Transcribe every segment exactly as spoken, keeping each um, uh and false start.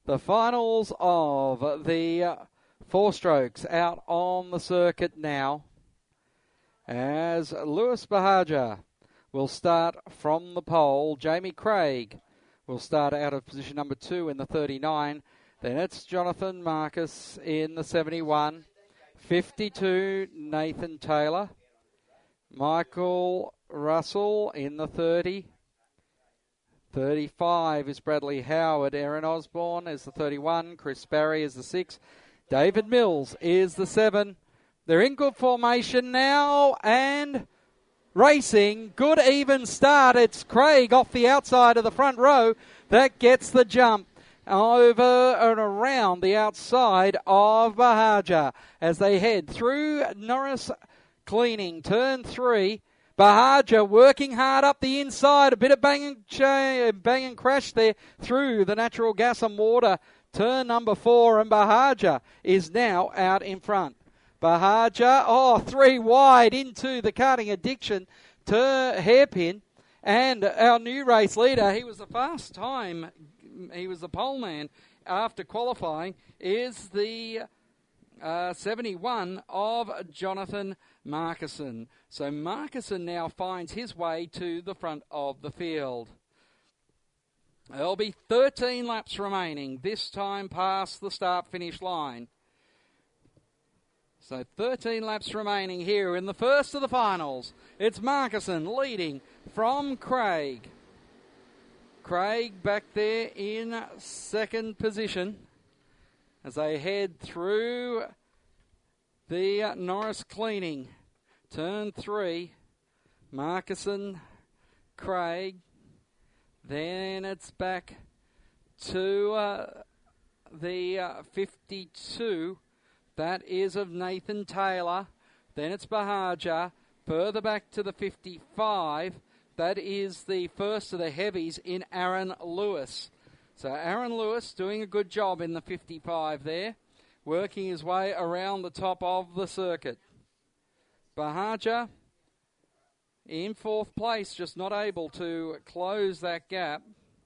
The finals of the uh, four strokes out on the circuit now, as Lewis Bahaja will start from the pole. Jamie Craig will start out of position number two in the thirty-nine. Then it's Jonathan Marcus in the seventy-one. fifty-two, Nathan Taylor. Michael Russell in the thirty. thirty-five is Bradley Howard. Aaron Osborne is the thirty-one. Chris Barry is the six. David Mills is the seven. They're in good formation now and racing. Good even start. It's Craig off the outside of the front row that gets the jump over and around the outside of Bahaja as they head through Norris Cleaning, turn three. Bahaja working hard up the inside. A bit of bang and, ch- bang and crash there through the natural gas and water. Turn number four, and Bahaja is now out in front. Bahaja, oh, three wide into the karting addiction to hairpin. And our new race leader, he was the fast time, he was the pole man after qualifying, is the uh, seventy-one of Jonathan Markison. So Markison now finds his way to the front of the field. There'll be thirteen laps remaining, this time past the start-finish line. So thirteen laps remaining here in the first of the finals. It's Markison leading from Craig. Craig back there in second position as they head through the Norris Cleaning. Turn three, Markison, Craig. Then it's back to uh, the uh, fifty-two. That is of Nathan Taylor. Then it's Bahaja. Further back to the fifty-five. That is the first of the heavies in Aaron Lewis. So Aaron Lewis doing a good job in the fifty-five there, working his way around the top of the circuit. Bahaja in fourth place, just not able to close that gap.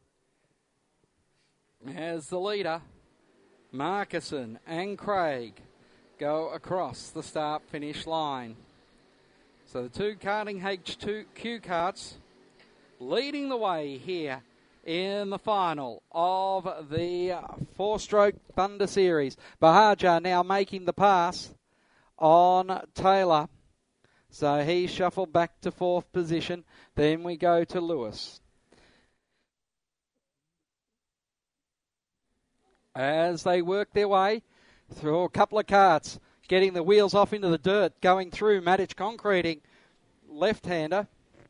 As the leader, Markison and Craig go across the start-finish line. So the two karting H two Q karts leading the way here in the final of the four-stroke Thunder Series. Bahaja now making the pass on Taylor. So he shuffled back to fourth position. Then we go to Lewis. As they work their way through a couple of karts, getting the wheels off into the dirt, going through Matic Concreting, left-hander.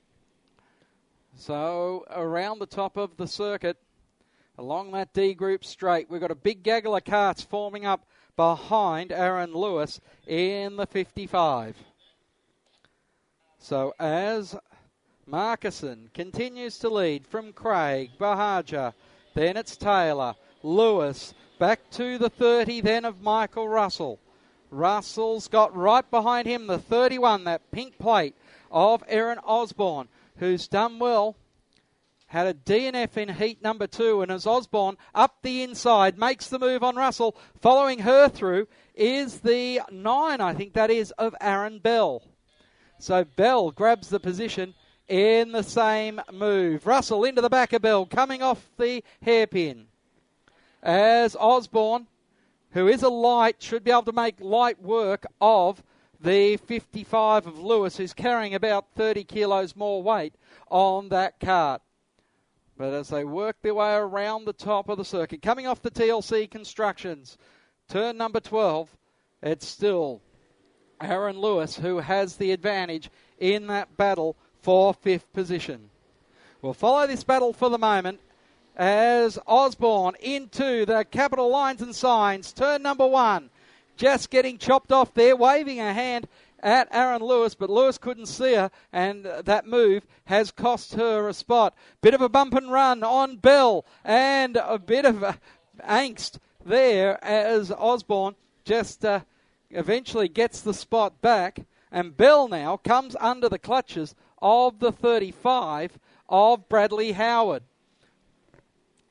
So around the top of the circuit, along that D group straight, we've got a big gaggle of karts forming up behind Aaron Lewis in the fifty-five. So as Markison continues to lead from Craig, Bahaja, then it's Taylor, Lewis, back to the thirty then of Michael Russell. Russell's got right behind him the thirty-one, that pink plate of Aaron Osborne, who's done well. Had a D N F in heat number two, and as Osborne up the inside makes the move on Russell, following her through is the nine, I think that is, of Aaron Bell. So Bell grabs the position in the same move. Russell into the back of Bell, coming off the hairpin. As Osborne, who is a light, should be able to make light work of the fifty-five of Lewis, who's carrying about thirty kilos more weight on that cart. But as they work their way around the top of the circuit, coming off the T L C Constructions, turn number twelve, it's still Aaron Lewis who has the advantage in that battle for fifth position. We'll follow this battle for the moment as Osborne into the capital lines and signs. Turn number one, just getting chopped off there, waving a hand at Aaron Lewis, but Lewis couldn't see her, and that move has cost her a spot. Bit of a bump and run on Bell, and a bit of uh, angst there as Osborne just uh, eventually gets the spot back, and Bell now comes under the clutches of the thirty-five of Bradley Howard.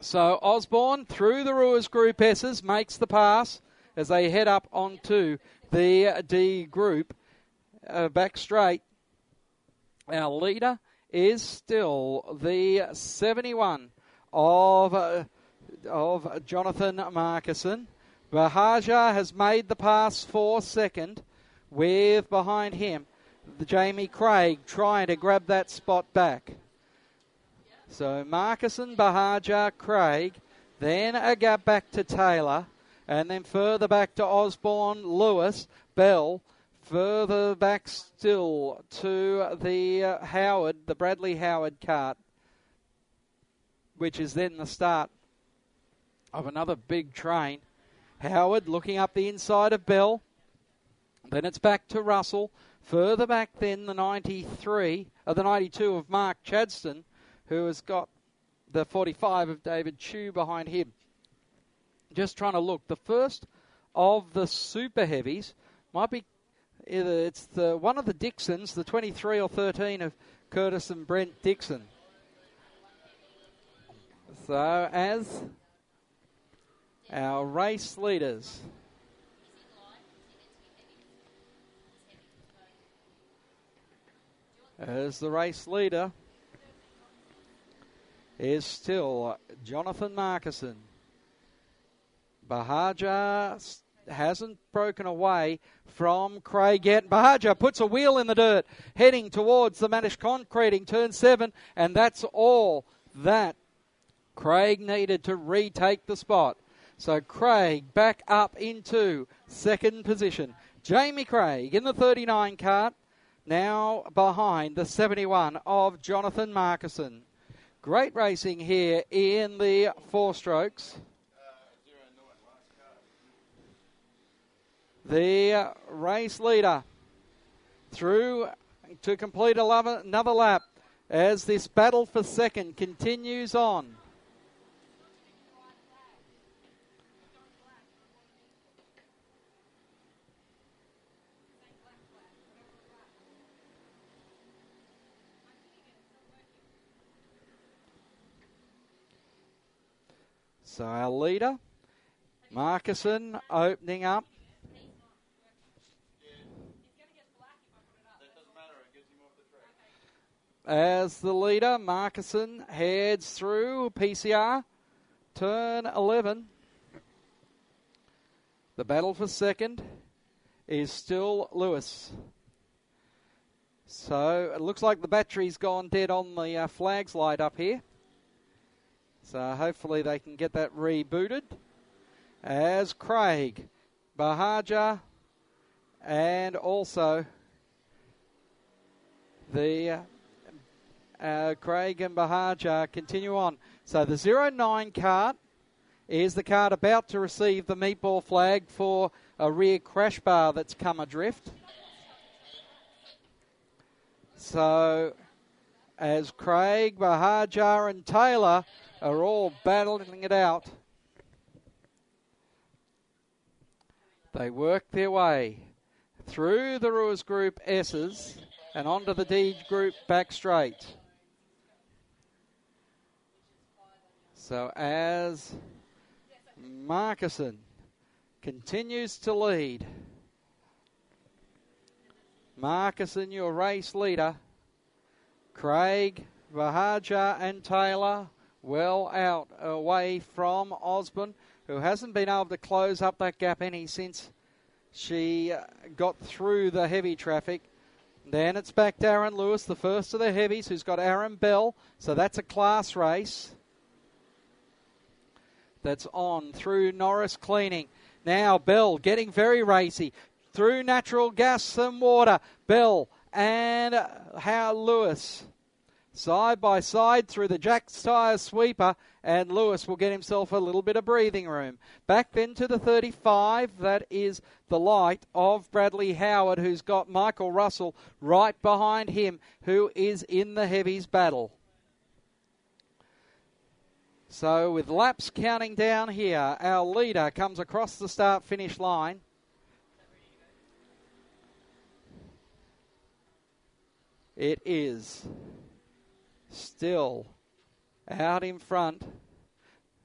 So Osborne through the Ruers Group S's makes the pass as they head up onto the D group. Uh, back straight. Our leader is still the seventy-one of, uh, of Jonathan Markison. Bahaja has made the pass for second, with behind him the Jamie Craig trying to grab that spot back. So Markison, Bahaja, Craig, then a gap back to Taylor, and then further back to Osborne, Lewis, Bell, further back still to the uh, Howard, the Bradley Howard cart, which is then the start of another big train. Howard looking up the inside of Bell. Then it's back to Russell. Further back then the ninety-three, or the ninety-two of Mark Chadston, who has got the forty-five of David Chew behind him. Just trying to look. The first of the super heavies might be either it's the one of the Dixons, the twenty-three or thirteen of Curtis and Brent Dixon. So as our race leaders as the race leader is still Jonathan Markison. Bahaja hasn't broken away from Craig yet. Bahaja puts a wheel in the dirt, heading towards the Manish Concreting, turn seven, and that's all that Craig needed to retake the spot. So Craig back up into second position. Jamie Craig in the thirty-nine cart, now behind the seventy-one of Jonathan Markison. Great racing here in the four strokes. The race leader through to complete another lap as this battle for second continues on. So our leader, Markison, opening up. As the leader, Markison heads through P C R, turn eleven. The battle for second is still Lewis. So it looks like the battery's gone dead on the uh, flags light up here. So hopefully they can get that rebooted. As Craig, Bahaja, and also the uh, uh, Craig and Bahaja continue on. So the zero nine cart is the cart about to receive the meatball flag for a rear crash bar that's come adrift. So as Craig, Bahaja and Taylor are all battling it out, they work their way through the Ruers Group S's and onto the D Group back straight. So as Markison continues to lead, Markison, your race leader, Craig, Bahaja and Taylor well out away from Osborne, who hasn't been able to close up that gap any since she got through the heavy traffic. Then it's back to Aaron Lewis, the first of the heavies, who's got Aaron Bell. So that's a class race that's on through Norris Cleaning. Now Bell getting very racy through Natural Gas and Water. Bell and How Lewis side by side through the Jack's Tyre Sweeper, and Lewis will get himself a little bit of breathing room. Back then to the thirty-five, that is the light of Bradley Howard, who's got Michael Russell right behind him, who is in the heavies battle. So with laps counting down here, our leader comes across the start-finish line. It is still out in front.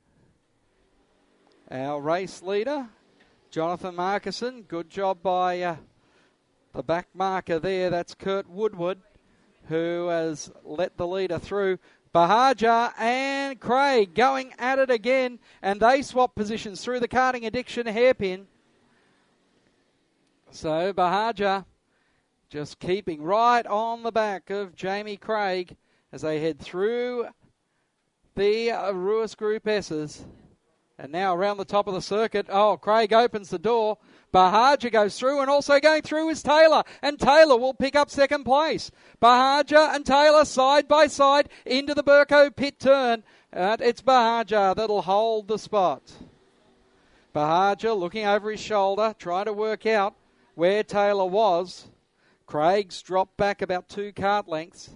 Our race leader, Jonathan Markison. Good job by uh, the back marker there. That's Kurt Woodward, who has let the leader through. Bahaja and Craig going at it again, and they swap positions through the Karting Addiction hairpin. So Bahaja just keeping right on the back of Jamie Craig as they head through the uh, Ruis Group S's. And now around the top of the circuit, oh, Craig opens the door. Bahaja goes through, and also going through is Taylor. And Taylor will pick up second place. Bahaja and Taylor side by side into the Burko pit turn. And it's Bahaja that'll hold the spot. Bahaja looking over his shoulder, trying to work out where Taylor was. Craig's dropped back about two kart lengths.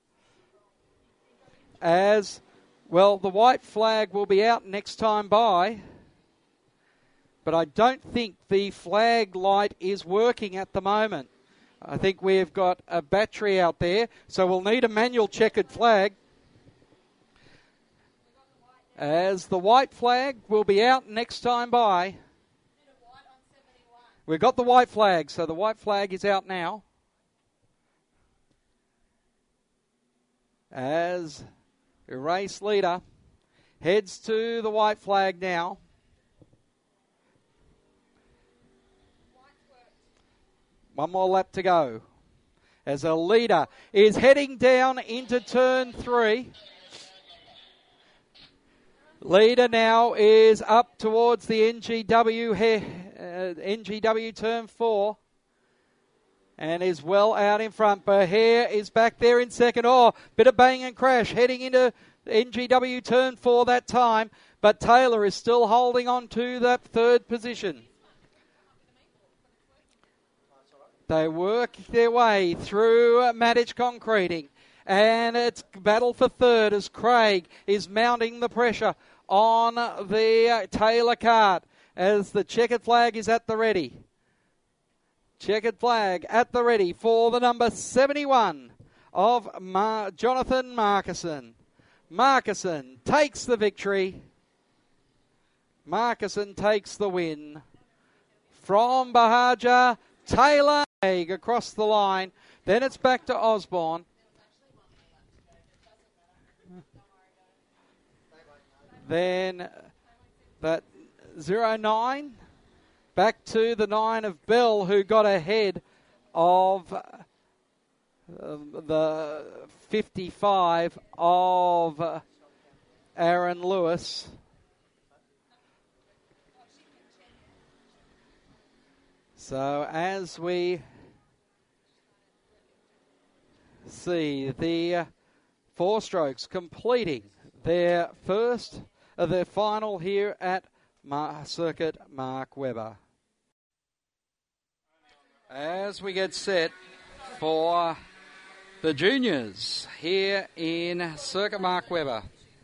As... Well, the white flag will be out next time by, but I don't think the flag light is working at the moment. I think we've got a battery out there, so we'll need a manual checkered flag. As the white flag will be out next time by. We've got the white flag, so the white flag is out now. As... the race leader heads to the white flag now. One more lap to go. As a leader is heading down into turn three. Leader now is up towards the N G W, uh, N G W turn four. And is well out in front. Bahare is back there in second. Oh, bit of bang and crash heading into N G W turn four that time. But Taylor is still holding on to that third position. They work their way through Maddich Concreting. And it's battle for third as Craig is mounting the pressure on the Taylor kart as the checkered flag is at the ready. Checkered flag at the ready for the number seventy-one of Mar- Jonathan Markison. Markison takes the victory. Markison takes the win. From Bahaja, Taylor across the line. Then it's back to Osborne. Then that zero nine. Back to the nine of Bell, who got ahead of uh, the fifty-five of uh, Aaron Lewis. So as we see the uh, four strokes completing their first, uh, their final here at Mar- Circuit Mark Webber. As we get set for the juniors here in Circuit Mark Webber.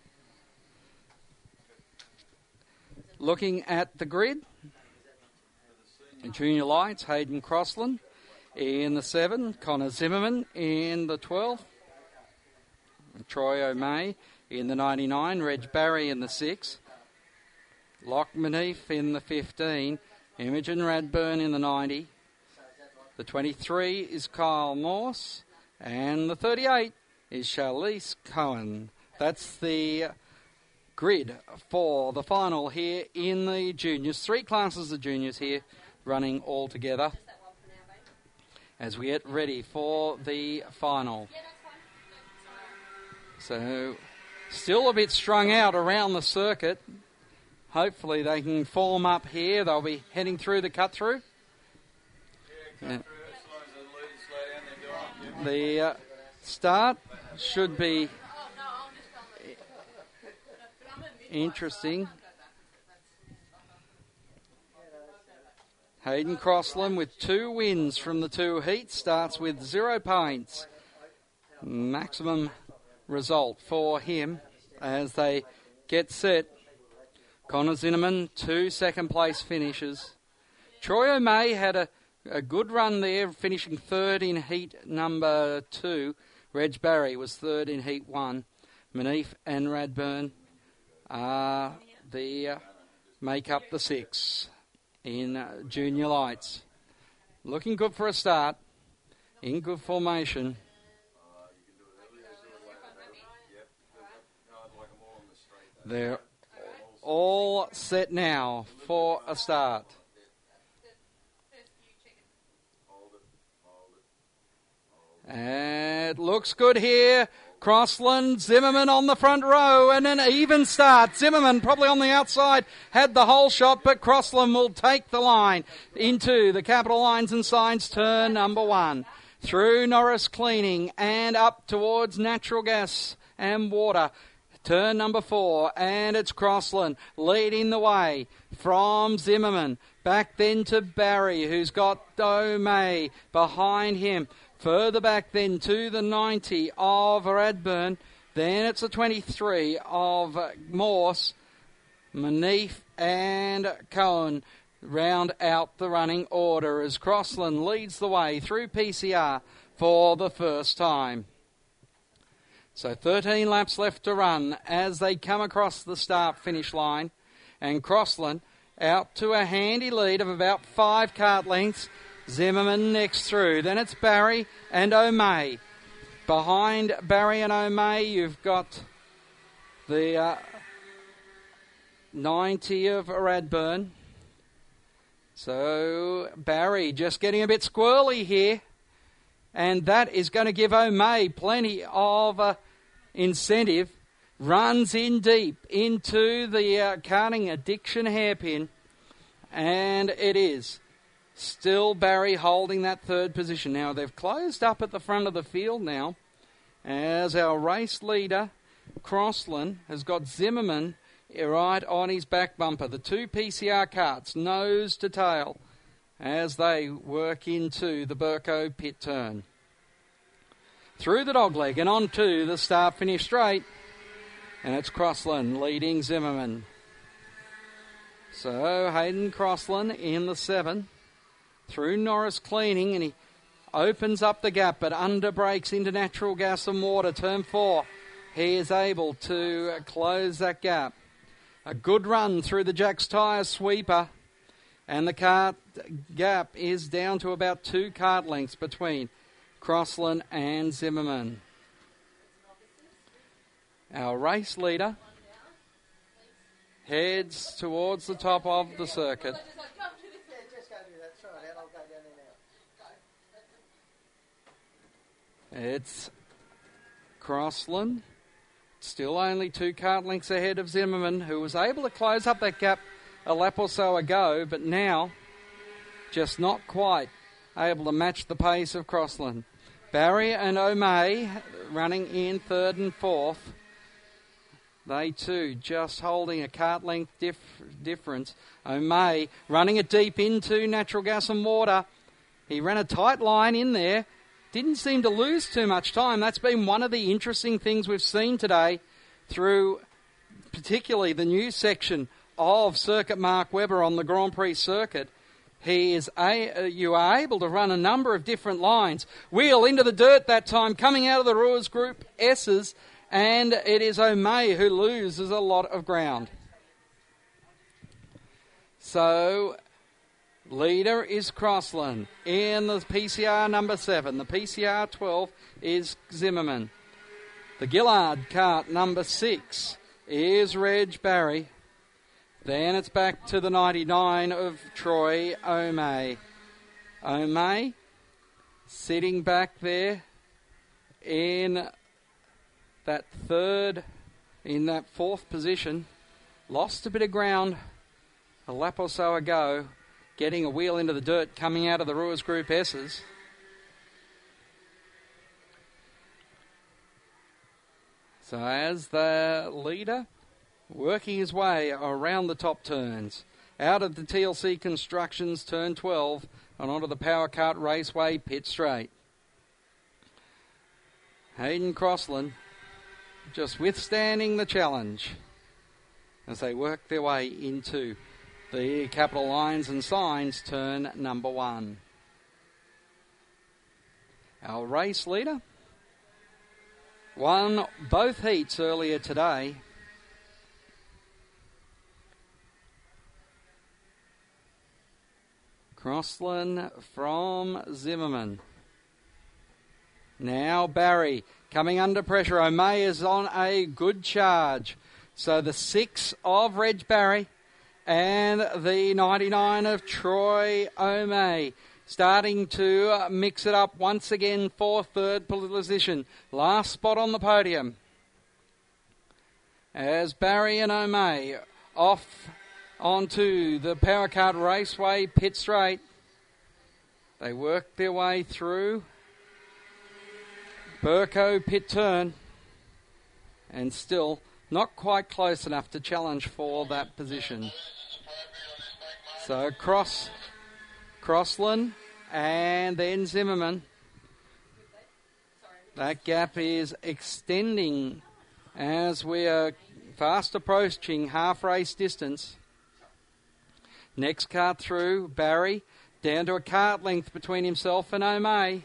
Looking at the grid, in junior lights, Hayden Crossland in the seven, Connor Zimmerman in the twelve, Troy O'May in the ninety-nine, Reg Barry in the six, Locke Maneef in the fifteen, Imogen Radburn in the ninety, the twenty-three is Kyle Morse, and the thirty-eight is Charlize Cohen. That's the grid for the final here in the juniors. Three classes of juniors here running all together as we get ready for the final. So still a bit strung out around the circuit. Hopefully they can form up here. They'll be heading through the cut through. Yeah. The uh, start should be interesting. Hayden Crossland with two wins from the two heats starts with zero points. Maximum result for him as they get set. Connor Zinnerman, two second place finishes. Troy O'May had a, a good run there, finishing third in heat number two. Reg Barry was third in heat one. Maneef and Radburn are the uh, make up the six in uh, Junior Lights. Looking good for a start, in good formation. They're all set now for a start. And it looks good here. Crossland, Zimmerman on the front row, and an even start. Zimmerman probably on the outside, had the whole shot, but Crossland will take the line into the Capital Lines and Signs turn number one. Through Norris Cleaning and up towards Natural Gas and Water. Turn number four, and it's Crossland leading the way from Zimmerman. Back then to Barry, who's got O'May behind him. Further back then to the ninety of Radburn. Then it's the twenty-three of Morse. Manif and Cohen round out the running order as Crossland leads the way through P C R for the first time. So thirteen laps left to run as they come across the start-finish line. And Crossland out to a handy lead of about five kart lengths. Zimmerman next through. Then it's Barry and O'May. Behind Barry and O'May, you've got the uh, ninety of Radburn. So Barry just getting a bit squirrely here. And that is going to give O'May plenty of uh, incentive. Runs in deep into the uh, karting addiction hairpin. And it is still Barry holding that third position. Now they've closed up at the front of the field now as our race leader, Crossland, has got Zimmerman right on his back bumper. The two P C R karts nose to tail as they work into the Burko pit turn. Through the dogleg and on to the start-finish straight. And it's Crossland leading Zimmerman. So Hayden Crossland in the seven. Through Norris Cleaning, and he opens up the gap, but under brakes into Natural Gas and Water. Turn four. He is able to close that gap. A good run through the Jack's Tyre sweeper. And the kart gap is down to about two kart lengths between Crossland and Zimmerman. Our race leader heads towards the top of the circuit. It's Crossland, still only two kart lengths ahead of Zimmerman, who was able to close up that gap a lap or so ago, but now just not quite able to match the pace of Crossland. Barry and O'May running in third and fourth. They too just holding a kart length dif- difference. O'May running it deep into Natural Gas and Water. He ran a tight line in there. Didn't seem to lose too much time. That's been one of the interesting things we've seen today through particularly the new section of Circuit Mark Webber on the Grand Prix circuit. He is a, uh, you are able to run a number of different lines. Wheel into the dirt that time, coming out of the Ruers Group S's, and it is O'May who loses a lot of ground. So leader is Crossland in the P C R number seven. The P C R twelve is Zimmerman. The Gillard kart number six is Reg Barry. Then it's back to the ninety-nine of Troy O'May. O'May sitting back there in that third, in that fourth position. Lost a bit of ground a lap or so ago, getting a wheel into the dirt coming out of the Ruers Group S's. So as the leader, working his way around the top turns, out of the T L C Constructions turn twelve and onto the Power Kart Raceway pit straight. Hayden Crossland just withstanding the challenge as they work their way into the Capital Lines and Signs turn number one. Our race leader won both heats earlier today. Crossland from Zimmerman. Now Barry coming under pressure. O'May is on a good charge. So the six of Reg Barry and the ninety-nine of Troy O'May starting to mix it up once again for third position. Last spot on the podium. As Barry and O'May off onto the Power Cart Raceway pit straight. They work their way through Burko pit turn and still not quite close enough to challenge for that position. So Cross, Crossland and then Zimmerman. That gap is extending as we are fast approaching half race distance. Next cart through, Barry down to a cart length between himself and O'May.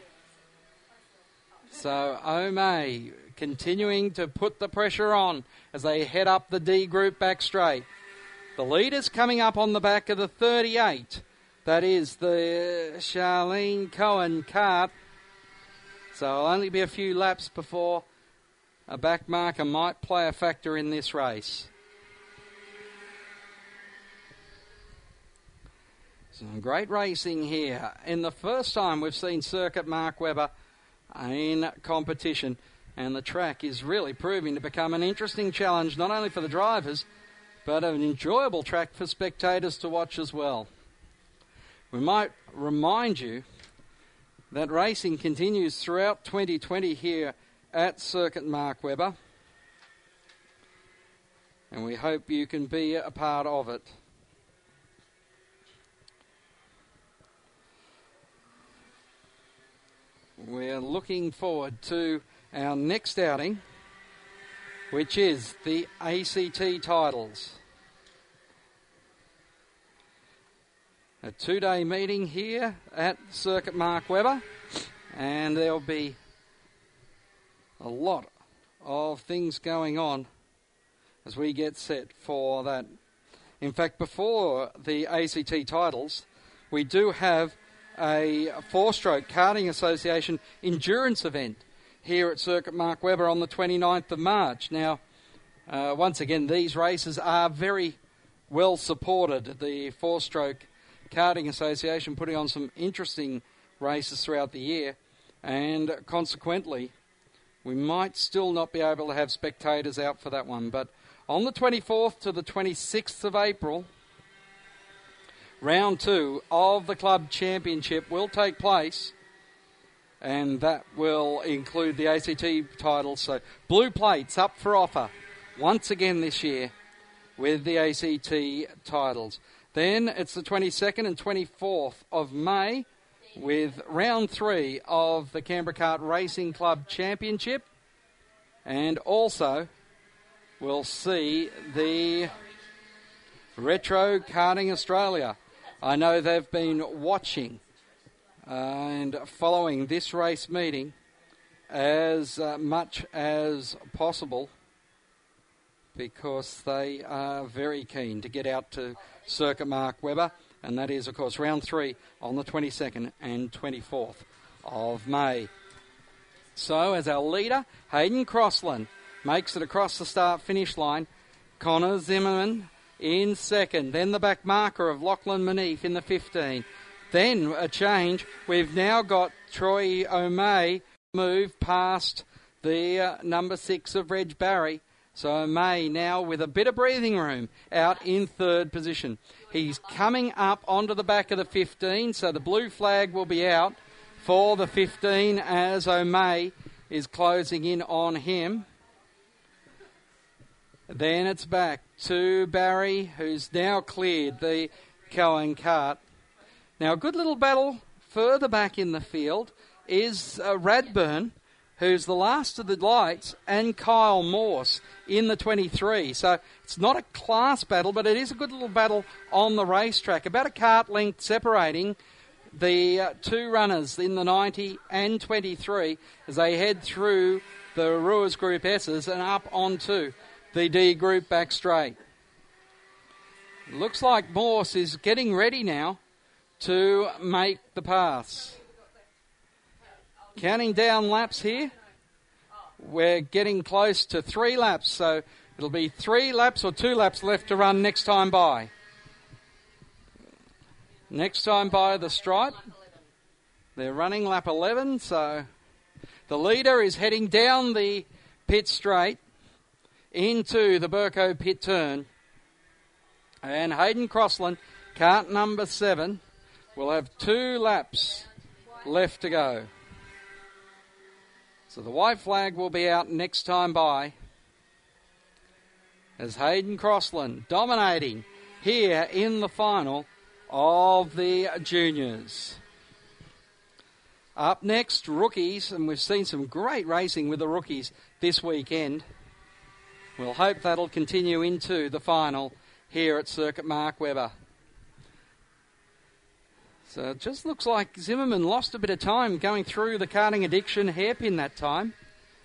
So O'May continuing to put the pressure on as they head up the D group back straight. The leaders coming up on the back of the thirty-eight. That is the Charlene Cohen cart. So it'll only be a few laps before a back marker might play a factor in this race. Some great racing here. In the first time we've seen Circuit Mark Webber in competition, and the track is really proving to become an interesting challenge not only for the drivers but an enjoyable track for spectators to watch as well. We might remind you that racing continues throughout twenty twenty here at Circuit Mark Webber, and we hope you can be a part of it. We're looking forward to our next outing, which is the A C T titles. A two-day meeting here at Circuit Mark Webber, and there'll be a lot of things going on as we get set for that. In fact, before the A C T titles, we do have a four-stroke karting association endurance event here at Circuit Mark Webber on the twenty-ninth of March. Now, uh, once again, these races are very well supported. The four-stroke karting association putting on some interesting races throughout the year, and consequently, we might still not be able to have spectators out for that one. But on the twenty-fourth to the twenty-sixth of April, round two of the club championship will take place, and that will include the A C T titles. So blue plates up for offer once again this year with the A C T titles. Then it's the twenty-second and twenty-fourth of May with round three of the Canberra Kart Racing Club Championship, and also we'll see the Retro Karting Australia. I know they've been watching uh, and following this race meeting as uh, much as possible because they are very keen to get out to Circuit Mark Webber, and that is, of course, round three on the twenty-second and twenty-fourth of May. So, as our leader, Hayden Crossland makes it across the start-finish line. Connor Zimmerman in second. Then the back marker of Lachlan Maneef in the fifteen. Then a change. We've now got Troy O'May move past the uh, number six of Reg Barry. So O'May now with a bit of breathing room out in third position. He's coming up onto the back of the fifteen, so the blue flag will be out for the fifteen as O'May is closing in on him. Then it's back to Barry, who's now cleared the Cohen cart. Now a good little battle further back in the field is uh, Radburn, who's the last of the lights, and Kyle Morse in the twenty-three. So it's not a class battle, but it is a good little battle on the racetrack. About a cart length separating the uh, two runners in the ninety and twenty-three as they head through the Ruers Group S's and up onto the D Group back straight. Looks like Morse is getting ready now to make the pass. Counting down laps here. We're getting close to three laps, so it'll be three laps or two laps left to run next time by. Next time by the stripe. They're running lap eleven, so the leader is heading down the pit straight into the Burko pit turn. And Hayden Crossland, cart number seven, will have two laps left to go. So the white flag will be out next time by as Hayden Crossland dominating here in the final of the juniors. Up next, rookies, and we've seen some great racing with the rookies this weekend. We'll hope that'll continue into the final here at Circuit Mark Webber. So it just looks like Zimmerman lost a bit of time going through the karting addiction hairpin that time.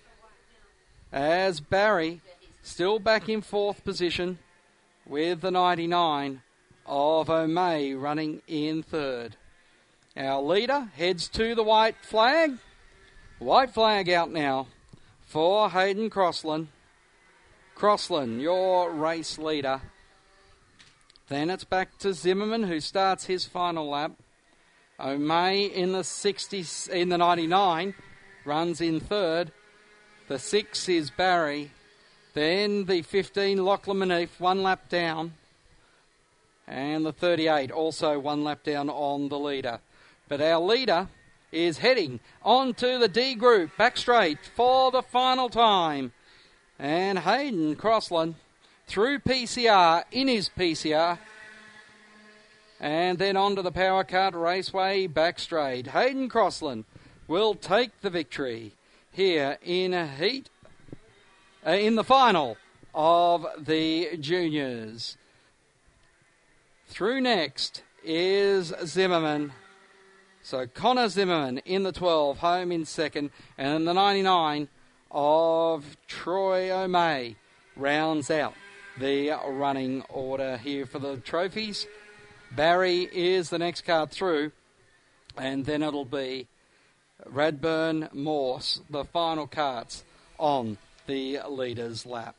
As Barry still back in fourth position with the ninety-nine of O'May running in third. Our leader heads to the white flag. White flag out now for Hayden Crossland. Crossland, your race leader. Then it's back to Zimmerman, who starts his final lap. O'May in the sixty, in the ninety-nine, runs in third. The six is Barry. Then the fifteen, Lachlan Manif, one lap down. And the thirty-eight, also one lap down on the leader. But our leader is heading on to the D group, back straight for the final time. And Hayden Crossland through P C R, in his P C R. And then on to the Power Kart Raceway back straight. Hayden Crossland will take the victory here in a heat, uh, in the final of the juniors. Through next is Zimmerman. So Connor Zimmerman in the twelve, home in second. And in the ninety-nine of Troy O'May rounds out the running order here for the trophies. Barry is the next card through, and then it'll be Radburn, Morse, the final carts on the leader's lap.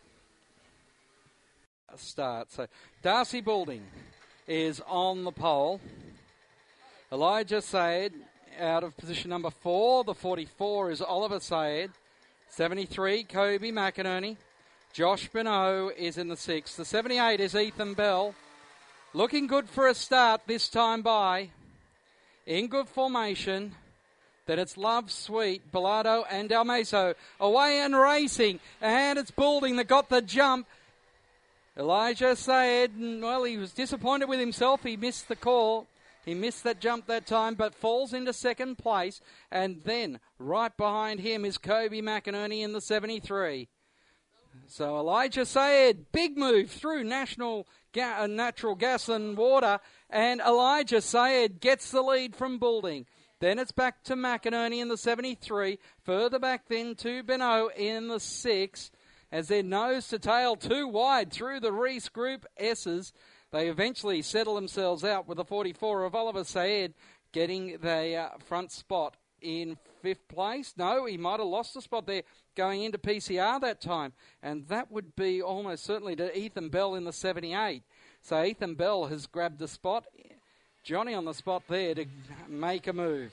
Start. So Darcy Boulding is on the pole. Elijah Sayed out of position number four. The forty-four is Oliver Sayed. seventy-three, Kobe McInerney. Josh Bonneau is in the sixth. The seventy-eight is Ethan Bell. Looking good for a start this time by. In good formation. Then it's Love Sweet, Bilardo and Dalmeso away and racing. And it's Boulding that got the jump. Elijah Sayed, well, he was disappointed with himself. He missed the call. He missed that jump that time, but falls into second place. And then right behind him is Kobe McInerney in the seventy-three. So Elijah Sayed, big move through National Ga- Natural Gas and Water, and Elijah Sayed gets the lead from Boulding. Then it's back to McInerney in the seventy-three, further back then to Beno in the six, as they're nose to tail too wide through the Reese Group S's. They eventually settle themselves out with the forty-four of Oliver Sayed getting the uh, front spot in fifth place. No, he might have lost a spot there going into P C R that time. And that would be almost certainly to Ethan Bell in the seventy-eight. So Ethan Bell has grabbed the spot. Johnny on the spot there to make a move.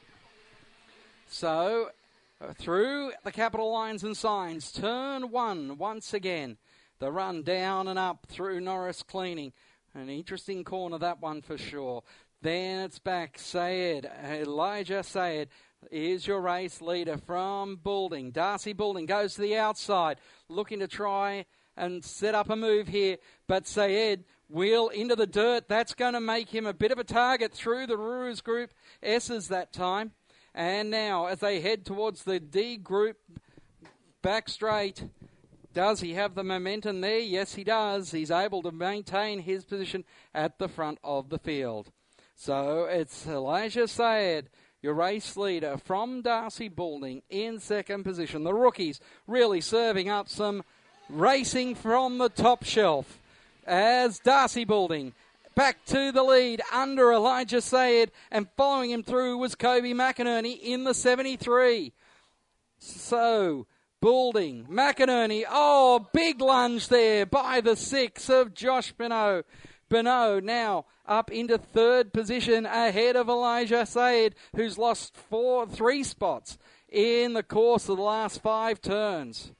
So uh, through the capital lines and signs, turn one once again. The run down and up through Norris Cleaning. An interesting corner, that one for sure. Then it's back. Sayed, Elijah Sayed is your race leader from Boulding. Darcy Boulding goes to the outside, looking to try and set up a move here. But Sayed wheel into the dirt. That's going to make him a bit of a target through the Ruse Group S's that time. And now as they head towards the D Group back straight, does he have the momentum there? Yes, he does. He's able to maintain his position at the front of the field. So it's Elijah Sayed, your race leader from Darcy Boulding in second position. The rookies really serving up some racing from the top shelf as Darcy Boulding back to the lead under Elijah Sayed, and following him through was Kobe McInerney in the seventy-three. So, Boulding, McInerney, oh, big lunge there by the six of Josh Bonneau. Bonneau now up into third position ahead of Elijah Sayed, who's lost four, three spots in the course of the last five turns.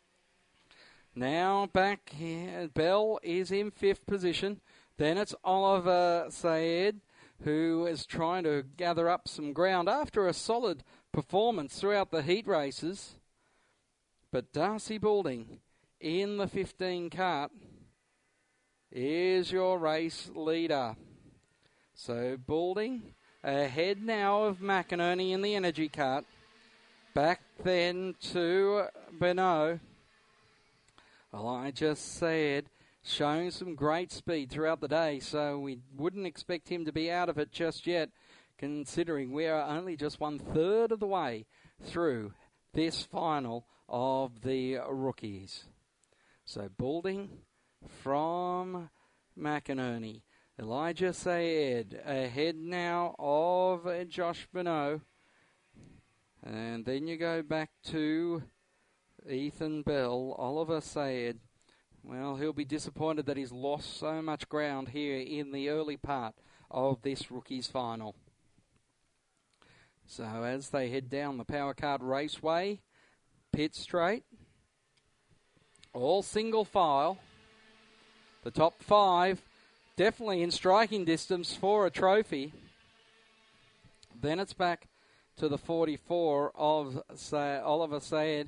Now back here, Bell is in fifth position. Then it's Oliver Sayed, who is trying to gather up some ground after a solid performance throughout the heat races. But Darcy Boulding in the fifteen cart is your race leader. So Boulding ahead now of McInerney in the energy cart. Back then to Bonneau. Elijah Sayed showing some great speed throughout the day, so we wouldn't expect him to be out of it just yet, considering we are only just one third of the way through this final of the rookies. So Boulding from McInerney. Elijah Sayed ahead now of Josh Bonneau. And then you go back to Ethan Bell, Oliver Sayed. Well, he'll be disappointed that he's lost so much ground here in the early part of this rookies final. So as they head down the Power Card Raceway, pit straight, all single file. The top five definitely in striking distance for a trophy. Then it's back to the forty-four of Say- Oliver Sayed.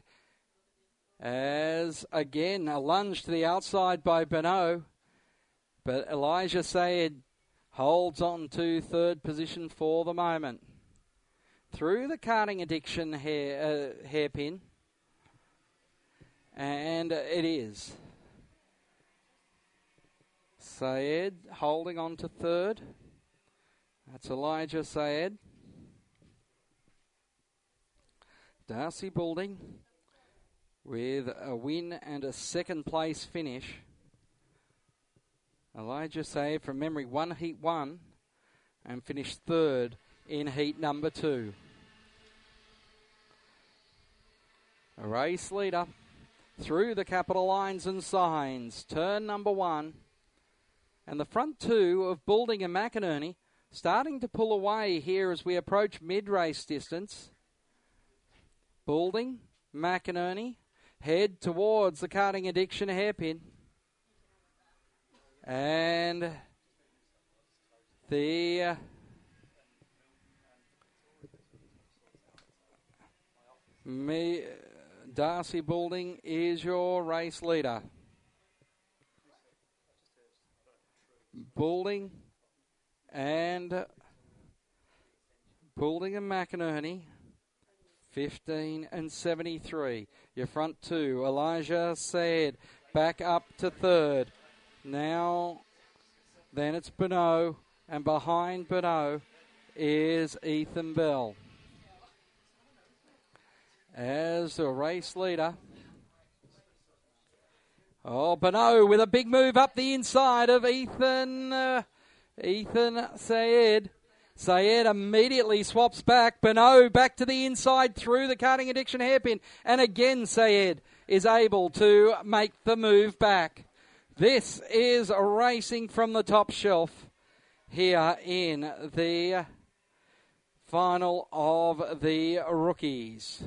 As, again, a lunge to the outside by Bonneau. But Elijah Sayed holds on to third position for the moment. Through the karting addiction hair, uh, hairpin. And it is Sayed holding on to third. That's Elijah Sayed. Darcy Boulding with a win and a second place finish. Elijah Sayed, from memory, won heat one and finished third in heat number two. A race leader through the capital lines and signs. Turn number one. And the front two of Boulding and McInerney starting to pull away here as we approach mid-race distance. Boulding, McInerney head towards the karting addiction hairpin. And the uh, me, Darcy Boulding is your race leader. Boulding and Boulding and McInerney, fifteen and seventy-three. Your front two, Elijah Sayed, back up to third. Now, then it's Bonneau, and behind Bonneau is Ethan Bell. As the race leader, oh, Bonneau with a big move up the inside of Ethan, uh, Ethan Sayed. Sayed immediately swaps back. Bonneau back to the inside through the karting addiction hairpin. And again, Sayed is able to make the move back. This is racing from the top shelf here in the final of the rookies.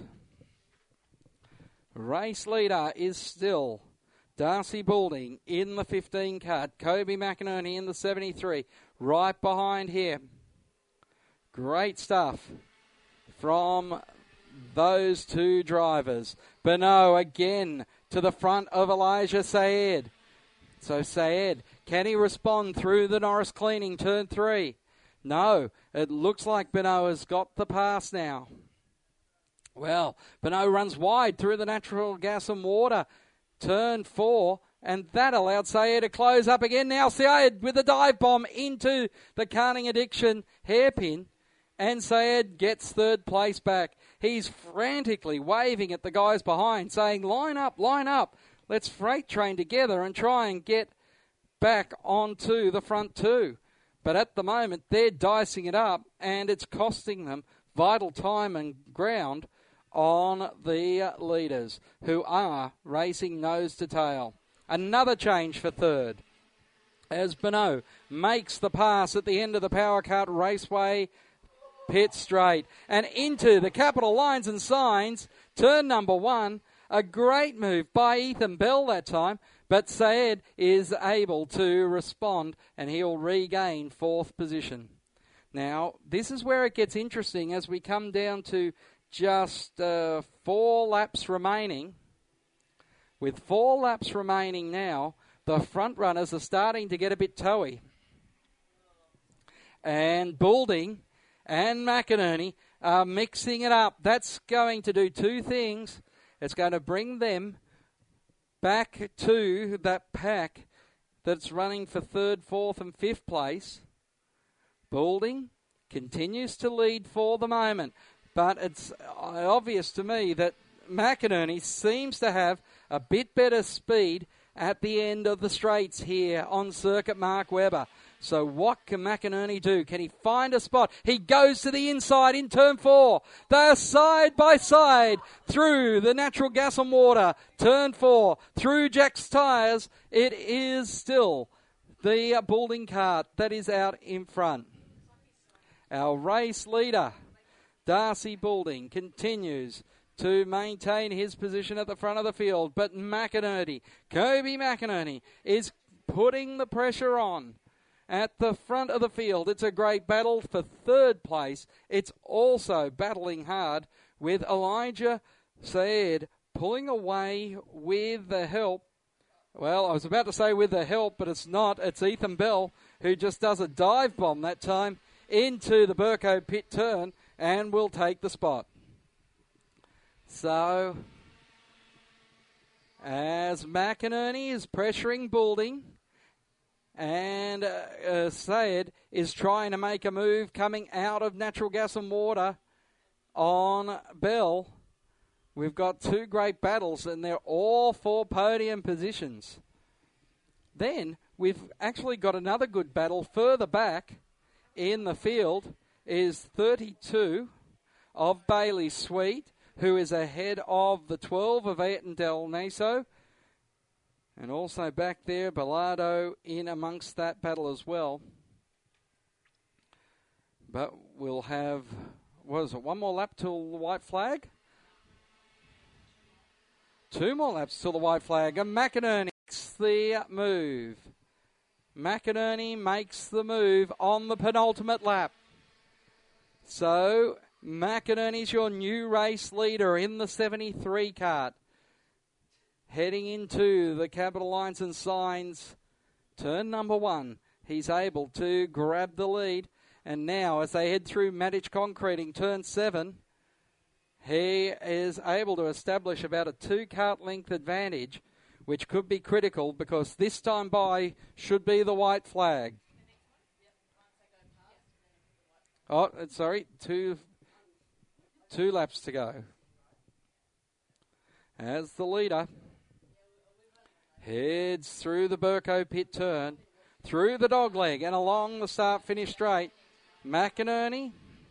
Race leader is still Darcy Boulding in the fifteen cart. Kobe McInerney in the seventy-three. Right behind here. Great stuff from those two drivers. Bonneau again to the front of Elijah Sayed. So Sayed, can he respond through the Norris cleaning, turn three? No, it looks like Bonneau has got the pass now. Well, Bonneau runs wide through the natural gas and water, turn four, and that allowed Sayed to close up again. Now Sayed with a dive bomb into the karting addiction hairpin. And Sayed gets third place back. He's frantically waving at the guys behind, saying, line up, line up. Let's freight train together and try and get back onto the front two. But at the moment, they're dicing it up, and it's costing them vital time and ground on the leaders, who are racing nose to tail. Another change for third, as Bonneau makes the pass at the end of the Power Cart Raceway pit straight and into the Capital Lines and Signs, turn number one. A great move by Ethan Bell that time, but Sayed is able to respond and he'll regain fourth position. Now, this is where it gets interesting as we come down to just uh, four laps remaining. With four laps remaining now, the front runners are starting to get a bit toey. And Boulding and McInerney are mixing it up. That's going to do two things. It's going to bring them back to that pack that's running for third, fourth and fifth place. Boulding continues to lead for the moment, but it's obvious to me that McInerney seems to have a bit better speed at the end of the straights here on Circuit Mark Webber. So what can McInerney do? Can he find a spot? He goes to the inside in turn four. They're side by side through the Natural Gas and Water. Turn four through Jack's Tyres. It is still the Boulding cart that is out in front. Our race leader, Darcy Boulding, continues to maintain his position at the front of the field. But McInerney, Kobe McInerney, is putting the pressure on at the front of the field. It's a great battle for third place. It's also battling hard with Elijah Sayed pulling away with the help. Well, I was about to say with the help, but it's not. It's Ethan Bell who just does a dive bomb that time into the Burko pit turn and will take the spot. So, as McInerney is pressuring Boulding, and uh, uh, Sayed is trying to make a move coming out of Natural Gas and Water on Bell. We've got two great battles, and they're all for podium positions. Then we've actually got another good battle further back in the field is thirty-two of Bailey Sweet, who is ahead of the twelve of Ayrton Del Naso. And also back there, Bellardo in amongst that battle as well. But we'll have, what is it, one more lap till the white flag? Two more laps till the white flag. And McInerney makes the move. McInerney makes the move on the penultimate lap. So McInerney's your new race leader in the seventy-three cart. Heading into the Capital Lines and Signs, turn number one. He's able to grab the lead. And now as they head through Maddich Concreting, turn seven, he is able to establish about a two-cart length advantage, which could be critical because this time by should be the white flag. Oh, sorry, two, two laps to go. As the leader heads through the Burko pit turn, through the dogleg and along the start-finish straight. McInerney.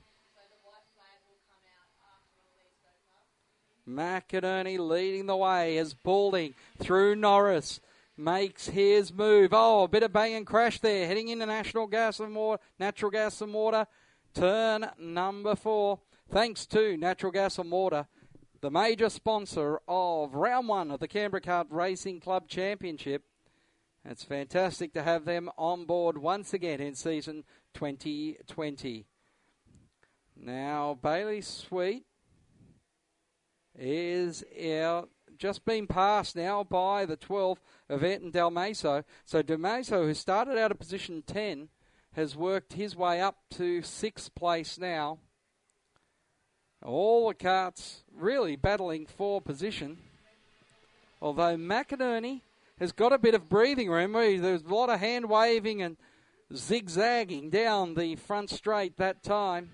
McInerney leading the way as Boulding through Norris makes his move. Oh, a bit of bang and crash there, heading into National Gas and Water, Natural Gas and Water. Turn number four. Thanks to Natural Gas and Water, the major sponsor of round one of the Canberra Kart Racing Club Championship. It's fantastic to have them on board once again in season twenty twenty. Now, Bailey Sweet is out, just been passed now by the twelve of Ayrton Del Maso. So Del Maso, who started out at position ten, has worked his way up to sixth place now. All the karts really battling for position. Although McInerney has got a bit of breathing room. There's a lot of hand waving and zigzagging down the front straight that time.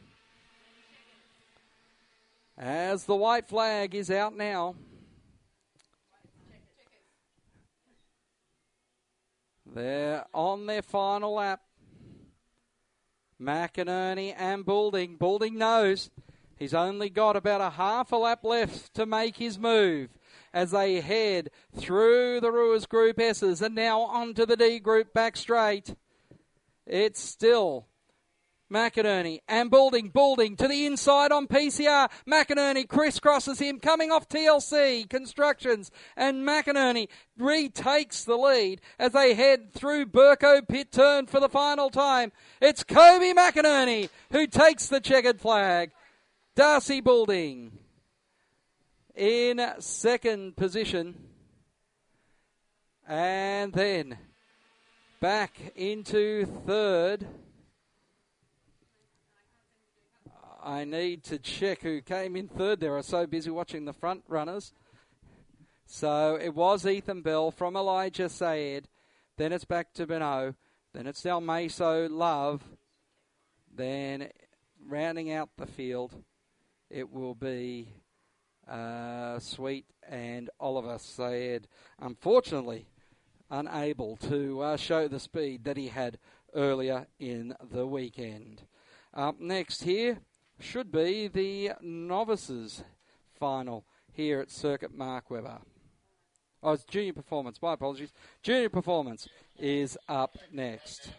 As the white flag is out now. They're on their final lap. McInerney and Boulding. Boulding knows he's only got about a half a lap left to make his move as they head through the Ruiz Group S's and now onto the D Group back straight. It's still McInerney and Boulding. Boulding to the inside on P C R. McInerney crisscrosses him coming off T L C Constructions, and McInerney retakes the lead as they head through Burko pit turn for the final time. It's Kobe McInerney who takes the checkered flag. Darcy Boulding in second position, and then back into third. I need to check who came in third there. I was so busy watching the front runners. So it was Ethan Bell from Elijah Sayed. Then it's back to Beno. Then it's Del Meso Love. Then rounding out the field, it will be uh, Sweet and Oliver Sayed. Unfortunately, unable to uh, show the speed that he had earlier in the weekend. Up next here should be the novices final here at Circuit Mark Webber. Oh, it's Junior Performance. My apologies. Junior Performance is up next.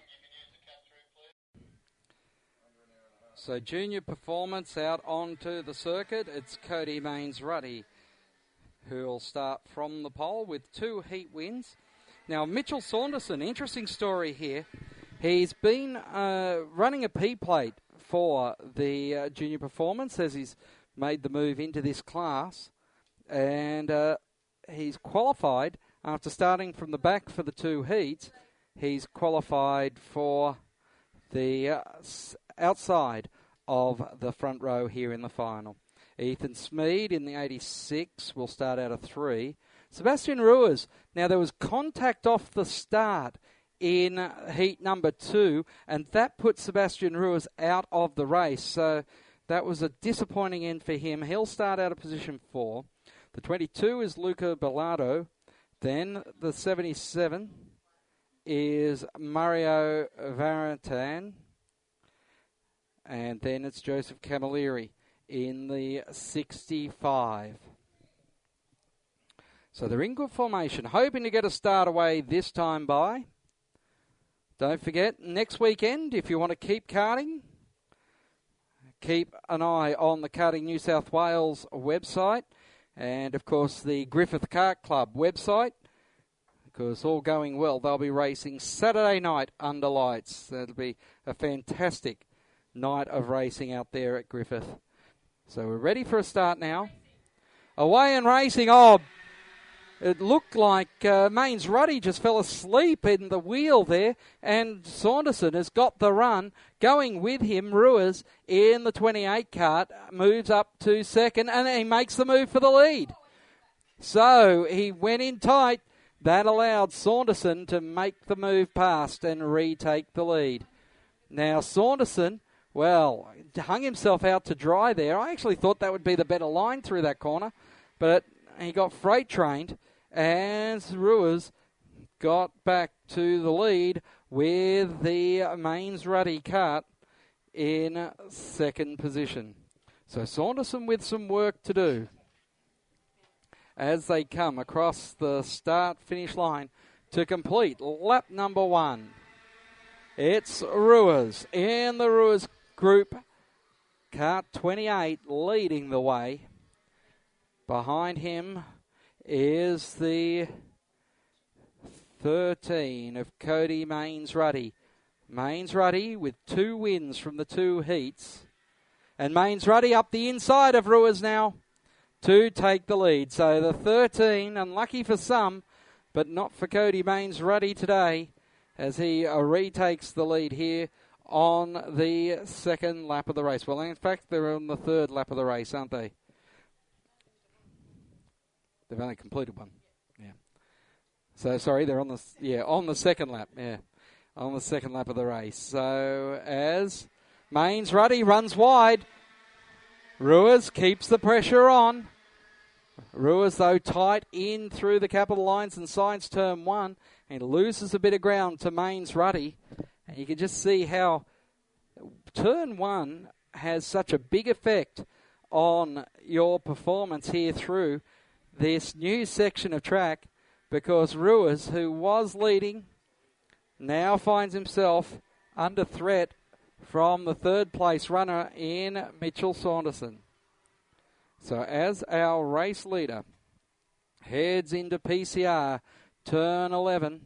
So Junior Performance out onto the circuit. It's Cody Mains Ruddy who will start from the pole with two heat wins. Now, Mitchell Saunderson, interesting story here. He's been uh, running a P-plate for the uh, Junior Performance as he's made the move into this class, and uh, he's qualified after starting from the back for the two heats. He's qualified for the uh, outside of the front row here in the final. Ethan Smead in the eighty-six will start out of three. Sebastian Ruiz, now there was contact off the start in heat number two, and that put Sebastian Ruiz out of the race. So that was a disappointing end for him. He'll start out of position four. The twenty-two is Luca Bellardo. Then the seventy-seven is Mario Varentan. And then it's Joseph Camilleri in the sixty-five. So they're in good formation, hoping to get a start away this time by. Don't forget, next weekend, if you want to keep karting, keep an eye on the Karting New South Wales website and, of course, the Griffith Kart Club website, because all going well, they'll be racing Saturday night under lights. That'll be a fantastic night of racing out there at Griffith. So we're ready for a start now. Away and racing. Oh, it looked like uh, Mains Ruddy just fell asleep in the wheel there, and Saunderson has got the run. Going with him, Ruiz in the twenty-eight cart, moves up to second, and he makes the move for the lead. So he went in tight. That allowed Saunderson to make the move past and retake the lead. Now Saunderson, well, hung himself out to dry there. I actually thought that would be the better line through that corner, but he got freight trained. And Ruiz got back to the lead with the Mains Ruddy cart in second position. So Saunderson with some work to do as they come across the start-finish line to complete lap number one. It's Ruiz in the Ruiz Group Kart twenty-eight leading the way. Behind him is the thirteen of Cody Mains Ruddy. Mains Ruddy with two wins from the two heats. And Mains Ruddy up the inside of Ruiz now to take the lead. So the thirteen, unlucky for some, but not for Cody Mains Ruddy today, as he uh, retakes the lead here on the second lap of the race. Well, in fact, they're on the third lap of the race, aren't they? They've only completed one. Yeah. So, sorry, they're on the, yeah, on the second lap. Yeah, on the second lap of the race. So, as Mains Ruddy runs wide, Ruiz keeps the pressure on. Ruiz, though, tight in through the capital lines and signs turn one and loses a bit of ground to Mains Ruddy. And you can just see how turn one has such a big effect on your performance here through this new section of track, because Ruiz, who was leading, now finds himself under threat from the third place runner in Mitchell Saunderson. So as our race leader heads into P C R turn eleven,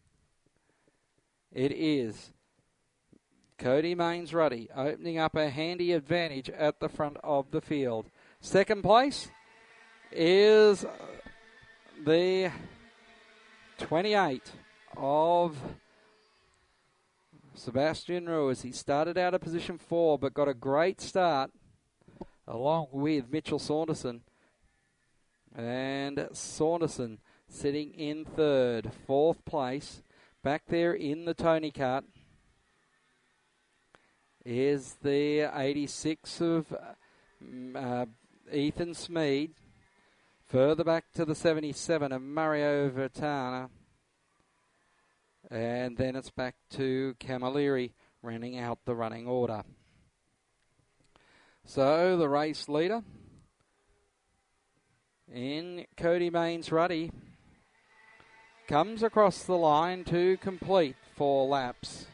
it is Cody Mains Ruddy opening up a handy advantage at the front of the field. Second place is the twenty-eight of Sebastian Ruiz. He started out at position four but got a great start along with Mitchell Saunderson. And Saunderson sitting in third. Fourth place, back there in the Tony Kart, is the eighty-six of uh, Ethan Smead. Further back to the seventy-seven of Mario Vertana. And then it's back to Camilleri rounding out the running order. So the race leader in Cody Mains Ruddy comes across the line to complete four laps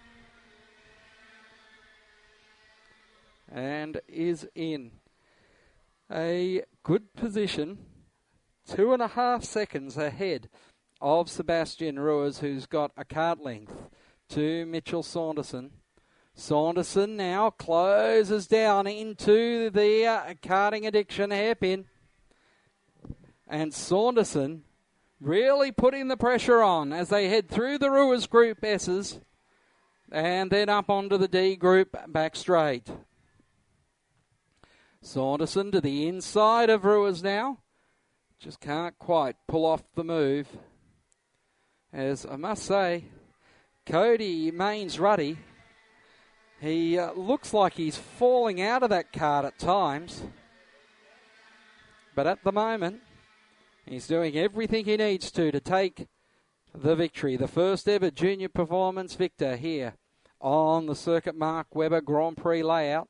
and is in a good position, two and a half seconds ahead of Sebastian Ruiz, who's got a kart length to Mitchell Saunderson. Saunderson now closes down into the uh, karting addiction hairpin. And Saunderson really putting the pressure on as they head through the Ruiz Group S's and then up onto the D Group back straight. Saunderson to the inside of Ruiz now. Just can't quite pull off the move. As I must say, Cody Mains Ruddy, he uh, looks like he's falling out of that kart at times. But at the moment, he's doing everything he needs to to take the victory. The first ever junior performance victor here on the Circuit Mark Webber Grand Prix layout.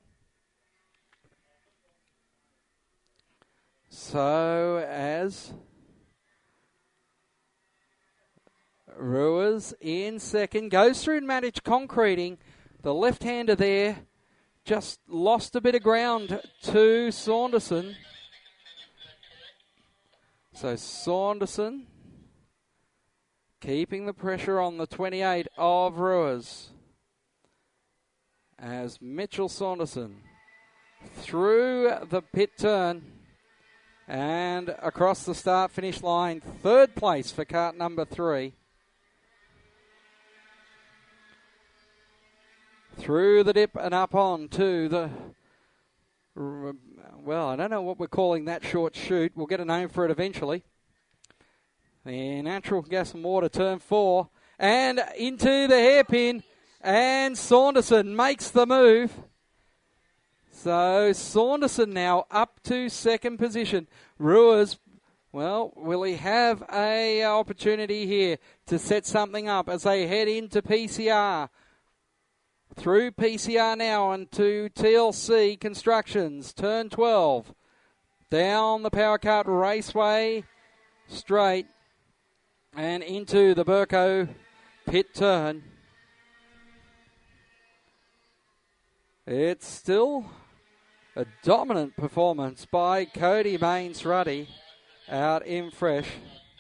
So as Ruiz in second, goes through managed concreting. The left-hander there just lost a bit of ground to Saunderson. So Saunderson keeping the pressure on the twenty-eight of Ruiz. As Mitchell Saunderson through the pit turn and across the start-finish line. Third place for kart number three. Through the dip and up on to the, well, I don't know what we're calling that short chute. We'll get a name for it eventually. The natural gas and water turn four. And into the hairpin. And Saunderson makes the move. So Saunderson now up to second position. Ruiz, well, will he have a opportunity here to set something up as they head into P C R? Through P C R now and to T L C Constructions, turn twelve. Down the Power Kart Raceway straight and into the Burco pit turn. It's still a dominant performance by Cody Mains Ruddy out in fresh.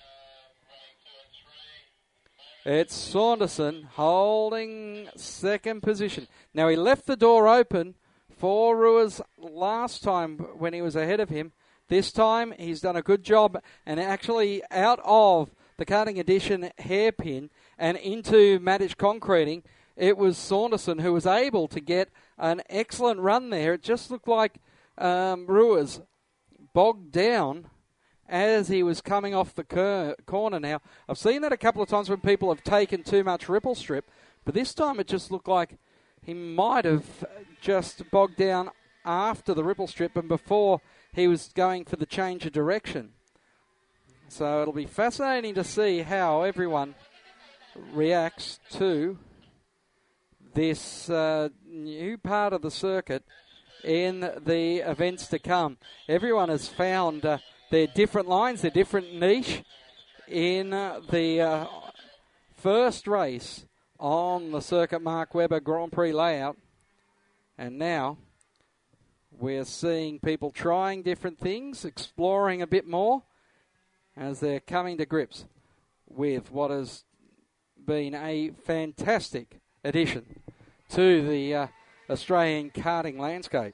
It's Saunderson holding second position. Now, he left the door open for Ruiz last time when he was ahead of him. This time, he's done a good job and actually out of the karting edition hairpin and into Maddich concreting, it was Saunderson who was able to get an excellent run there. It just looked like um, Ruiz bogged down as he was coming off the cur- corner now. I've seen that a couple of times when people have taken too much ripple strip, but this time it just looked like he might have just bogged down after the ripple strip and before he was going for the change of direction. So it'll be fascinating to see how everyone reacts to this uh, new part of the circuit in the events to come. Everyone has found uh, their different lines, their different niche in uh, the uh, first race on the Circuit Mark Webber Grand Prix layout. And now we're seeing people trying different things, exploring a bit more as they're coming to grips with what has been a fantastic addition to the uh, Australian karting landscape.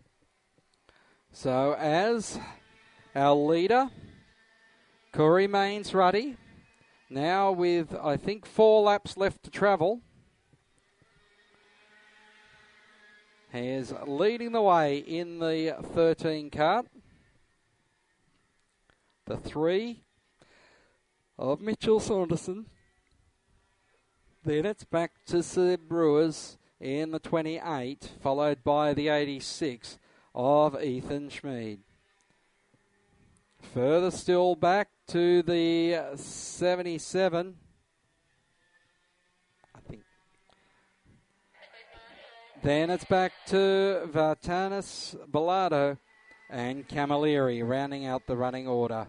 So as our leader, Corey Mains-Ruddy, now with, I think, four laps left to travel, he is leading the way in the thirteen kart. The three of Mitchell Saunderson. Then it's back to Seb Brewers in the twenty-eight, followed by the eighty-six of Ethan Schmid. Further still back to the seventy-seven. I think. Then it's back to Vartanis Bilardo and Camilleri rounding out the running order.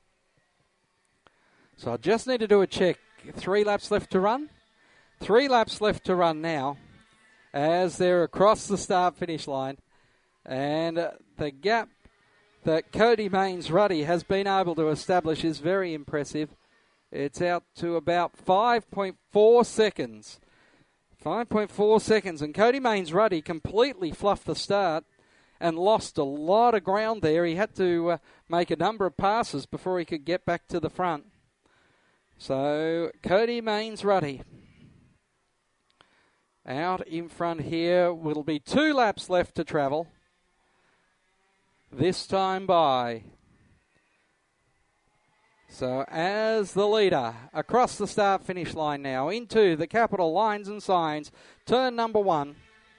So I just need to do a check. Three laps left to run. Three laps left to run now as they're across the start-finish line. And uh, the gap that Cody Mains-Ruddy has been able to establish is very impressive. It's out to about five point four seconds. five point four seconds. And Cody Mains-Ruddy completely fluffed the start and lost a lot of ground there. He had to uh, make a number of passes before he could get back to the front. So Cody Mains-Ruddy out in front here. Will be two laps left to travel. This time by. So as the leader across the start-finish line now into the Capital Lines and Signs, turn number one.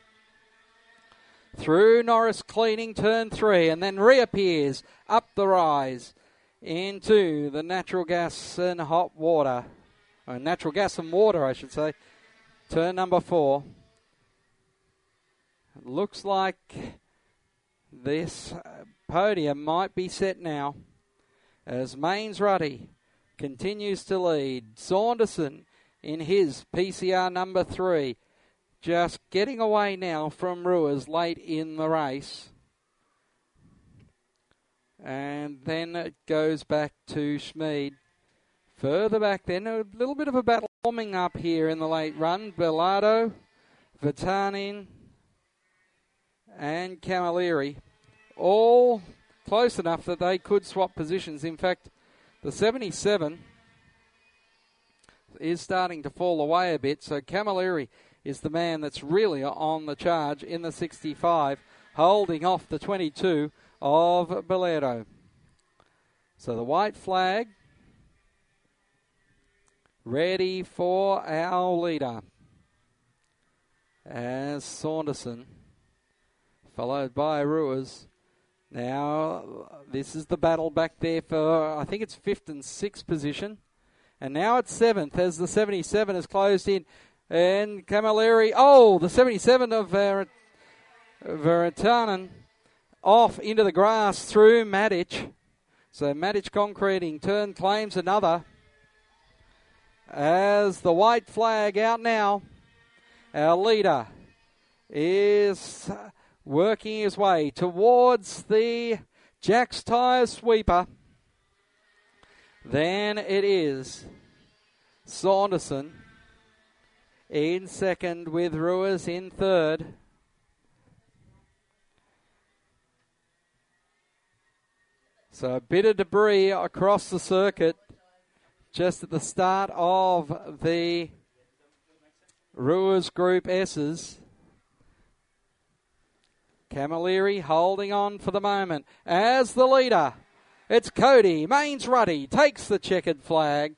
Through Norris Cleaning, turn three, and then reappears up the rise into the natural gas and hot water. Or natural gas and water, I should say. Turn number four. It looks like this podium might be set now as Mains-Ruddy continues to lead. Saunderson in his P C R number three. Just getting away now from Ruers late in the race. And then it goes back to Schmid. Further back then, a little bit of a battle forming up here in the late run. Bilardo, Vatanin, and Camilleri, all close enough that they could swap positions. In fact, the seventy-seven is starting to fall away a bit, so Camilleri is the man that's really on the charge in the sixty-five, holding off the twenty-two of Bilardo. So the white flag ready for our leader as Saunderson, followed by Ruers. Now, this is the battle back there for, I think it's fifth and sixth position. And now it's seventh as the seventy-seven has closed in. And Camilleri, oh, the seventy-seven of Ver- Veritanen off into the grass through Matic. So Matic Concreting turn claims another. As the white flag out now, our leader is working his way towards the Jack's Tyre sweeper. Then it is Saunderson in second with Ruers in third. So a bit of debris across the circuit just at the start of the Ruers Group S's. Camilleri holding on for the moment as the leader. It's Cody Mains-Ruddy takes the checkered flag.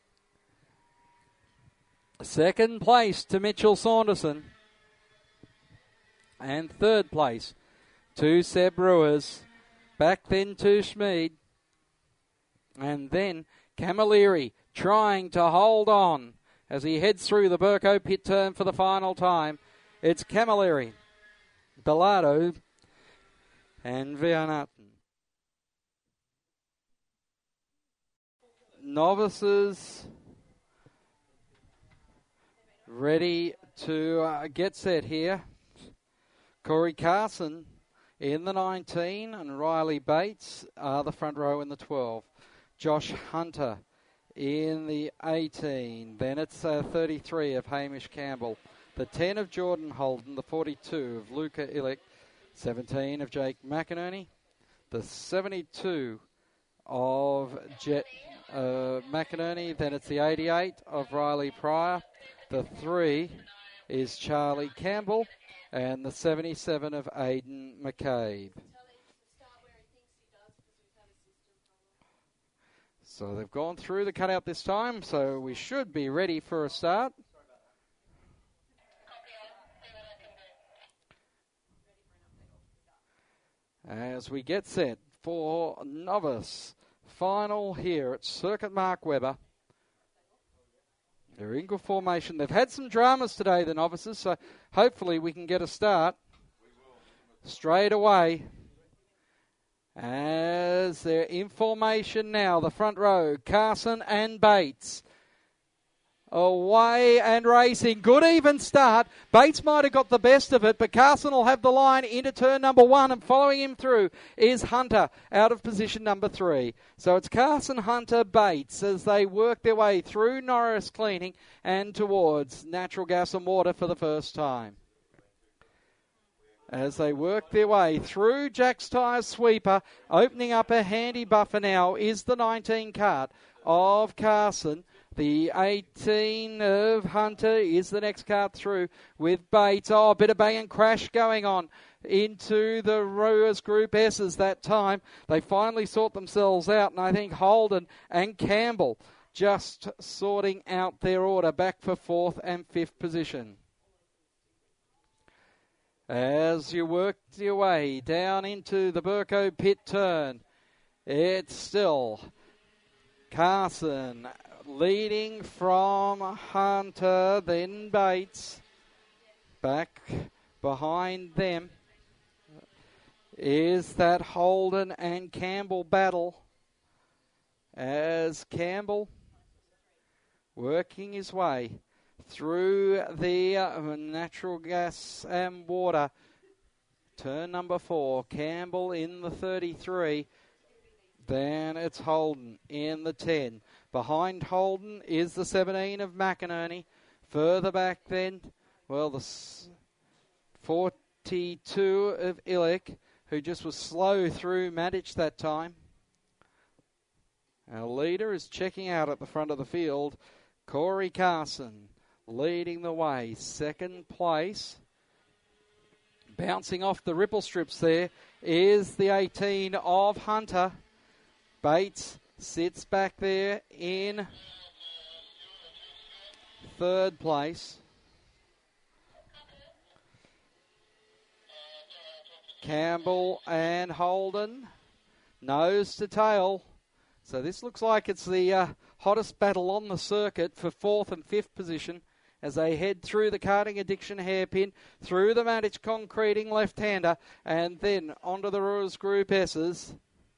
Second place to Mitchell Saunderson. And third place to Seb Brewers. Back then to Schmid. And then Camilleri trying to hold on as he heads through the Burko pit turn for the final time. It's Camilleri, Bellardo, and Vianarton. Novices ready to uh, get set here. Corey Carson in the nineteen and Riley Bates are the front row in the twelve. Josh Hunter in the eighteen. Then it's uh, thirty-three of Hamish Campbell. The ten of Jordan Holden. The forty-two of Luca Illick. seventeen of Jake McInerney. The seventy-two of Jet uh, McInerney. Then it's the eighty-eight of Riley Pryor. The three is Charlie Campbell. And the seventy-seven of Aidan McCabe. So they've gone through the cutout this time, so we should be ready for a start. As we get set for novice final here at Circuit Mark Webber. They're in good formation. They've had some dramas today, the novices, so hopefully we can get a start straight away. As they're in formation now, the front row, Carson and Bates. Away and racing. Good even start. Bates might have got the best of it, but Carson will have the line into turn number one, and following him through is Hunter out of position number three. So it's Carson, Hunter, Bates as they work their way through Norris Cleaning and towards Natural Gas and Water for the first time. As they work their way through Jack's Tyre Sweeper, opening up a handy buffer now is the nineteen cart of Carson. The eighteen of Hunter is the next cart through with Bates. Oh, a bit of bang and crash going on into the Rowers Group S's that time. They finally sort themselves out, and I think Holden and Campbell just sorting out their order back for fourth and fifth position. As you work your way down into the Burko pit turn, it's still Carson leading from Hunter, then Bates. Back behind them is that Holden and Campbell battle. As Campbell working his way through the uh, Natural Gas and Water. Turn number four, Campbell in the thirty-three. Then it's Holden in the ten. Behind Holden is the seventeen of McInerney. Further back then, well, the forty-two of Illick, who just was slow through Maddich that time. Our leader is checking out at the front of the field. Corey Carson leading the way, second place. Bouncing off the ripple strips there is the eighteen of Hunter. Bates sits back there in third place. Campbell and Holden, nose to tail. So this looks like it's the uh, hottest battle on the circuit for fourth and fifth position as they head through the Karting Addiction hairpin, through the Maddich Concreting left-hander, and then onto the Rowers Group S's.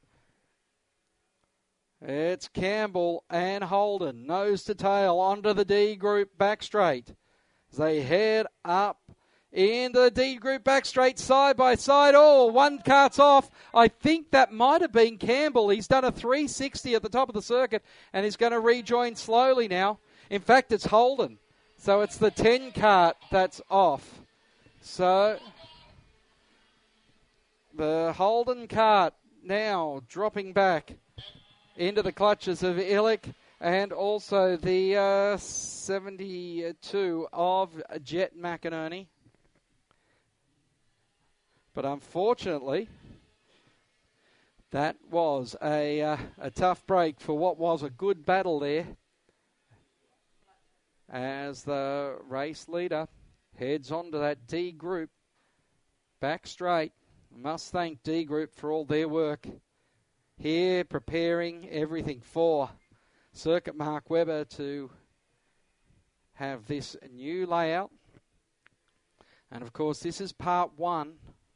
It's Campbell and Holden, nose to tail, onto the D Group back straight. As they head up into the D Group back straight, side by side. Oh, one cart's off. I think that might have been Campbell. He's done a three sixty at the top of the circuit and he's going to rejoin slowly now. In fact, it's Holden. So it's the ten cart that's off. So the Holden cart now dropping back into the clutches of Illick and also the uh, seventy-two of Jet McInerney. But unfortunately, that was a, uh, a tough break for what was a good battle there. As the race leader heads on to that D group, back straight, Must thank D Group for all their work here, preparing everything for Circuit Mark Webber to have this new layout. And of course, this is part one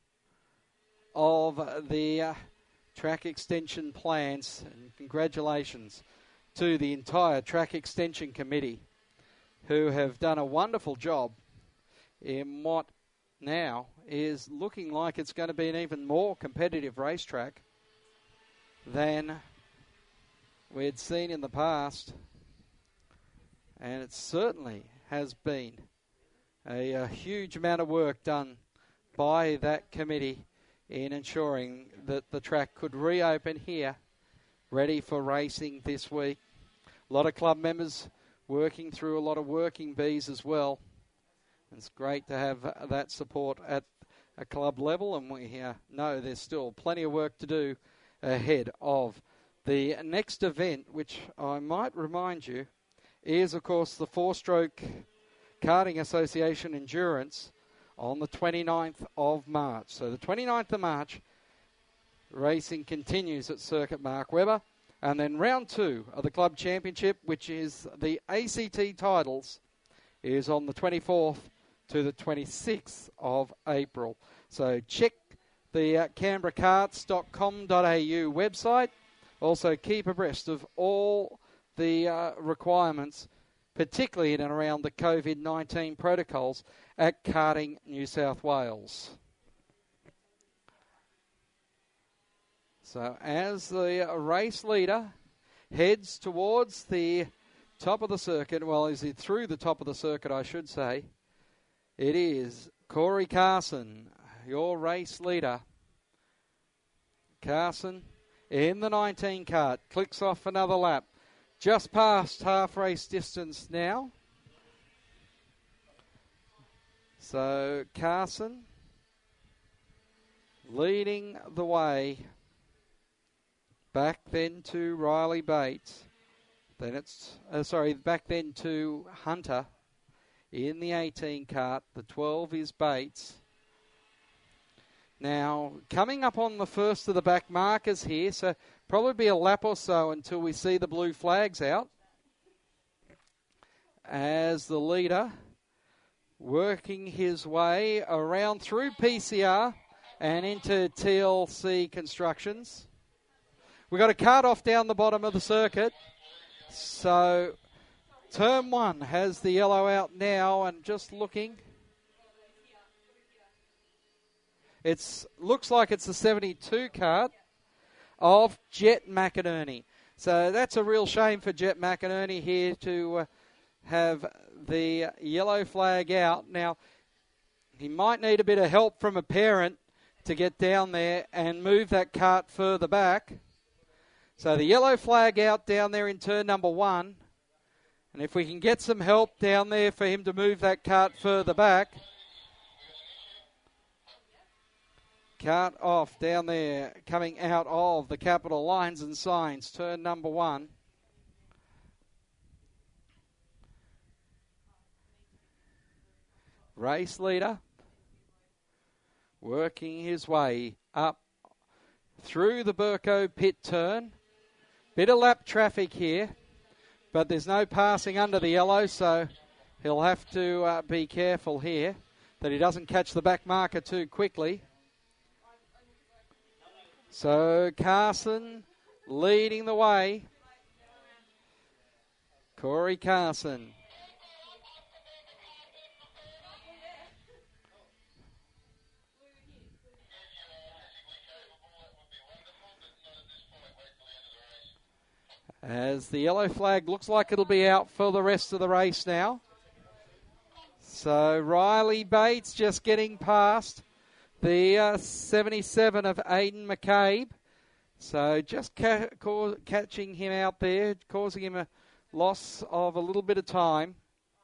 of the uh, track extension plans. And congratulations to the entire track extension committee, who have done a wonderful job in what now is looking like it's going to be an even more competitive racetrack than we'd seen in the past. And it certainly has been a, a huge amount of work done by that committee in ensuring that the track could reopen here, ready for racing this week. A lot of club members working through a lot of working bees as well. It's great to have uh, that support at a club level, and we uh, know there's still plenty of work to do ahead of the next event, which I might remind you is, of course, the Four-Stroke Karting Association Endurance on the twenty-ninth of March. So the twenty-ninth of March, racing continues at Circuit Mark Webber. And then round two of the Club Championship, which is the A C T titles, is on the twenty-fourth to the twenty-sixth of April. So check the uh, canberra karts dot com dot a u website. Also keep abreast of all the uh, requirements, particularly in and around the COVID nineteen protocols at Karting New South Wales. So as the race leader heads towards the top of the circuit, well, is it through the top of the circuit, I should say, it is Corey Carson, your race leader. Carson in the nineteen kart, clicks off another lap. Just past half race distance now. So Carson leading the way. Back then to Riley Bates. Then it's, uh, sorry, back then to Hunter in the eighteen kart. The twelve is Bates. Now, coming up on the first of the back markers here, so probably be a lap or so until we see the blue flags out. As the leader working his way around through P C R and into T L C Constructions. We've got a cart off down the bottom of the circuit. So turn one has the yellow out now, and just looking. It looks like it's the seventy-two kart of Jet McInerney. So that's a real shame for Jet McInerney here to uh, have the yellow flag out. Now, he might need a bit of help from a parent to get down there and move that kart further back. So the yellow flag out down there in turn number one. And if we can get some help down there for him to move that kart further back. Kart off down there, coming out of the Capital Lines and Signs, turn number one. Race leader working his way up through the Burko pit turn. Bit of lap traffic here, but there's no passing under the yellow, so he'll have to uh, be careful here that he doesn't catch the back marker too quickly. So Carson leading the way. Corey Carson. As the yellow flag looks like it'll be out for the rest of the race now. So Riley Bates just getting past the uh, seventy-seven of Aidan McCabe. So just ca- ca- catching him out there, causing him a loss of a little bit of time.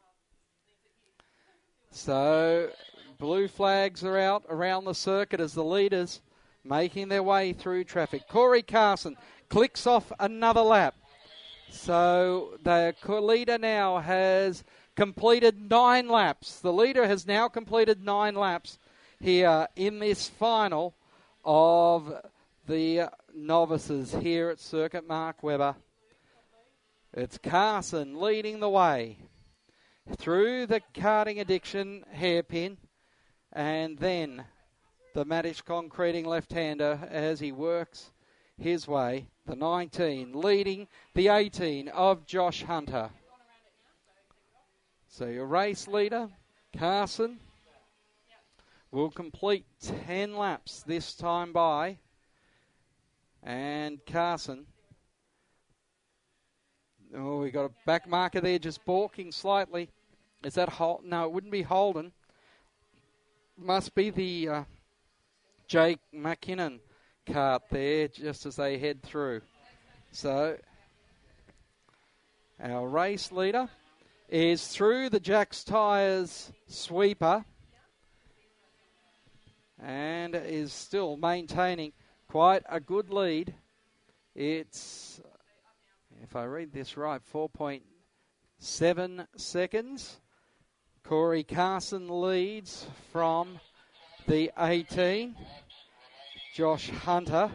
So blue flags are out around the circuit as the leaders making their way through traffic. Corey Carson clicks off another lap. So the leader now has completed nine laps. The leader has now completed nine laps here in this final of the novices here at Circuit Mark Webber. It's Carson leading the way through the Karting Addiction hairpin, and then the Maddich Concreting left-hander as he works his way. The nineteen leading the eighteen of Josh Hunter. So your race leader, Carson, will complete ten laps this time by. And Carson, oh, we got a back marker there just balking slightly. Is that Holden? No, it wouldn't be Holden. Must be the uh, Jake McKinnon cart there just as they head through. So our race leader is through the Jack's Tyres sweeper and is still maintaining quite a good lead. It's, if I read this right, four point seven seconds. Corey Carson leads from the eighteen. Josh Hunter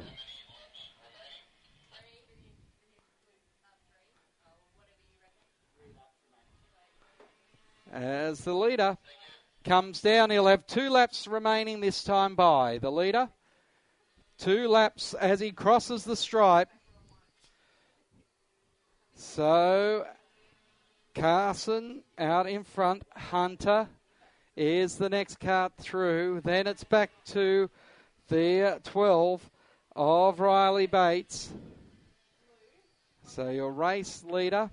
as the leader comes down. He'll have two laps remaining this time by. The leader, two laps as he crosses the stripe. So Carson out in front. Hunter is the next cart through. Then it's back to the twelve of Riley Bates. So your race leader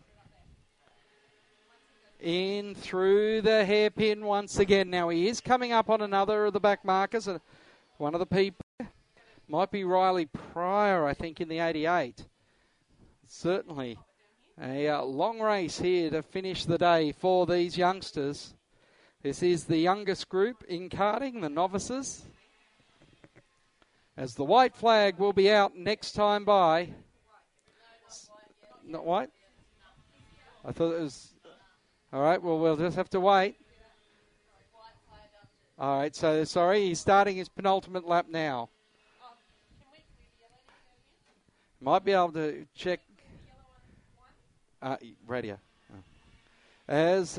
in through the hairpin once again. Now he is coming up on another of the back markers. And one of the people might be Riley Pryor, I think, in the eighty-eight. Certainly a uh, long race here to finish the day for these youngsters. This is the youngest group in karting, the novices. As the white flag will be out next time by. Not white? I thought it was... All right, well, we'll just have to wait. All right, so, sorry, he's starting his penultimate lap now. Might be able to check... Uh, radio. As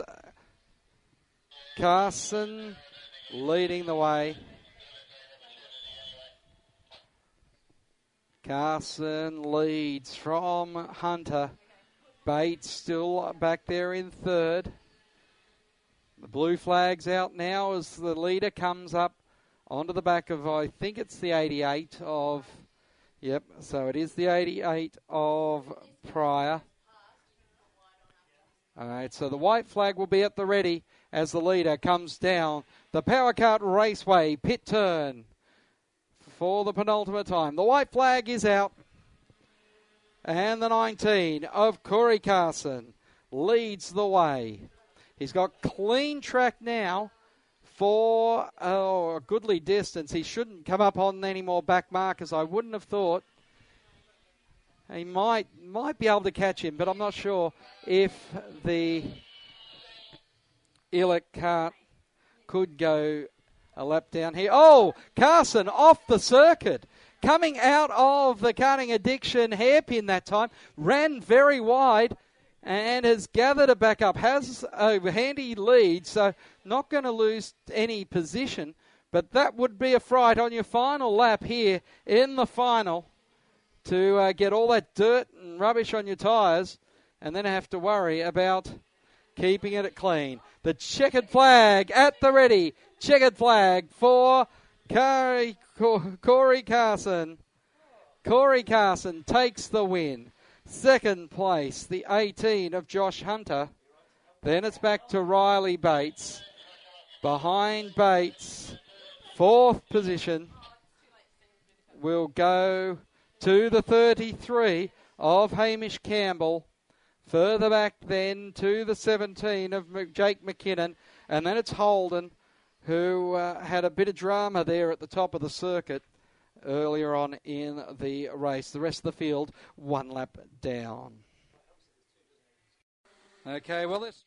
Carson leading the way. Carson leads from Hunter. Bates still back there in third. The blue flag's out now as the leader comes up onto the back of, I think it's the eighty-eight of, yep, so it is the eighty-eight of Pryor. All right, so the white flag will be at the ready as the leader comes down the Power Kart Raceway pit turn for the penultimate time. The white flag is out. And the nineteen of Corey Carson leads the way. He's got clean track now for oh, a goodly distance. He shouldn't come up on any more back markers, I wouldn't have thought. He might might be able to catch him, but I'm not sure if the Illick cart could go a lap down here. Oh, Carson off the circuit. Coming out of the Karting Addiction hairpin that time, ran very wide and has gathered it back up. Has a handy lead, so not going to lose any position. But that would be a fright on your final lap here in the final to uh, get all that dirt and rubbish on your tyres and then have to worry about keeping it clean. The checkered flag at the ready. Checkered flag for Corey, Corey Carson. Corey Carson takes the win. Second place, the eighteen of Josh Hunter. Then it's back to Riley Bates. Behind Bates, fourth position will go to the thirty-three of Hamish Campbell. Further back then to the seventeen of Jake McKinnon. And then it's Holden, who uh, had a bit of drama there at the top of the circuit earlier on in the race. The rest of the field, one lap down. Okay, well, they're,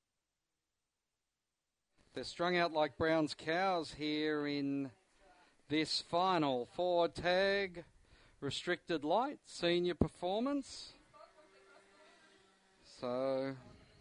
they're strung out like Brown's cows here in this final Ford Tag Restricted Light Senior Performance. So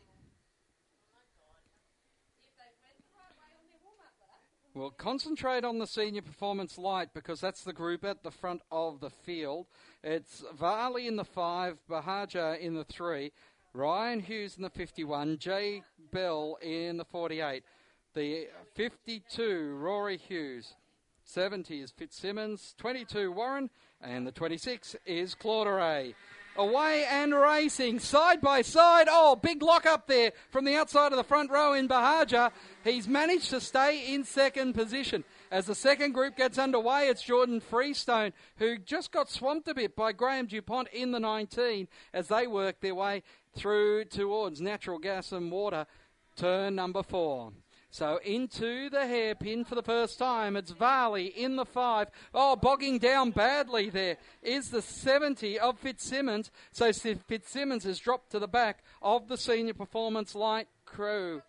we'll concentrate on the Senior Performance Light because that's the group at the front of the field. It's Varley in the five, Bahaja in the three, Ryan Hughes in the fifty-one, Jay Bell in the forty-eight, the fifty-two, Rory Hughes, seventy is Fitzsimmons, twenty-two, Warren, and the twenty-six is Clauderay. Away and racing, side by side. Oh, big lock up there from the outside of the front row in Bahaja. He's managed to stay in second position. As the second group gets underway, it's Jordan Freestone, who just got swamped a bit by Graham DuPont in the nineteen as they work their way through towards Natural Gas and Water, turn number four. So into the hairpin for the first time. It's Varley in the five. Oh, bogging down badly there is the seventy of Fitzsimmons. So Fitzsimmons has dropped to the back of the Senior Performance Light crew.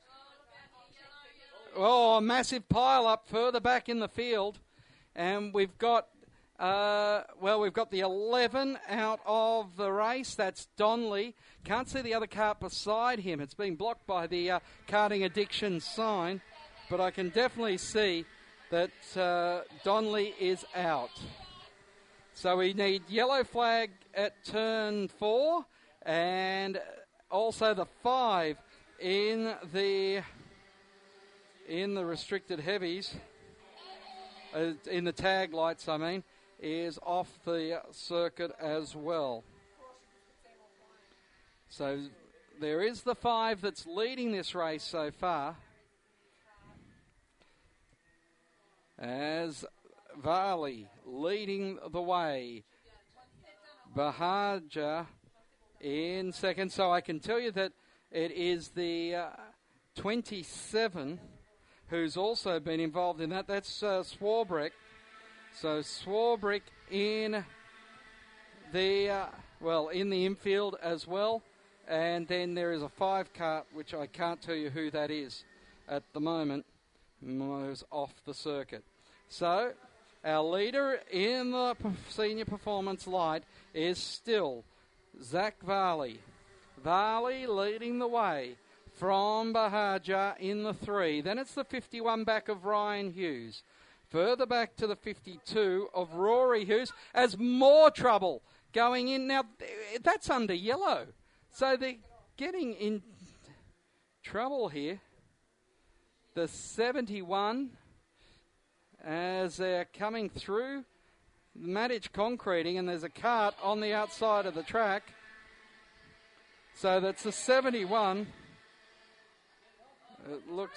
Oh, a massive pile up further back in the field. And we've got, uh, well, we've got the eleven out of the race. That's Donley. Can't see the other cart beside him. It's been blocked by the uh, karting addiction sign. But I can definitely see that uh, Donley is out. So we need yellow flag at turn four. And also the five in the... in the restricted heavies, uh, in the tag lights, I mean, is off the circuit as well. So there is the five that's leading this race so far, as Varley leading the way. Bahaja in second. So I can tell you that it is the uh, twenty-seven who's also been involved in that. That's uh, Swarbrick. So Swarbrick in the, uh, well, in the infield as well. And then there is a five cart, which I can't tell you who that is at the moment, moves off the circuit. So our leader in the Senior Performance Light is still Zach Varley. Varley leading the way from Bahaja in the three. Then it's the fifty-one back of Ryan Hughes. Further back to the fifty-two of Rory Hughes as more trouble going in. Now, that's under yellow. So they're getting in trouble here. The seventy-one, as they're coming through Maddich Concreting, and there's a cart on the outside of the track. So that's the seventy-one. It looks...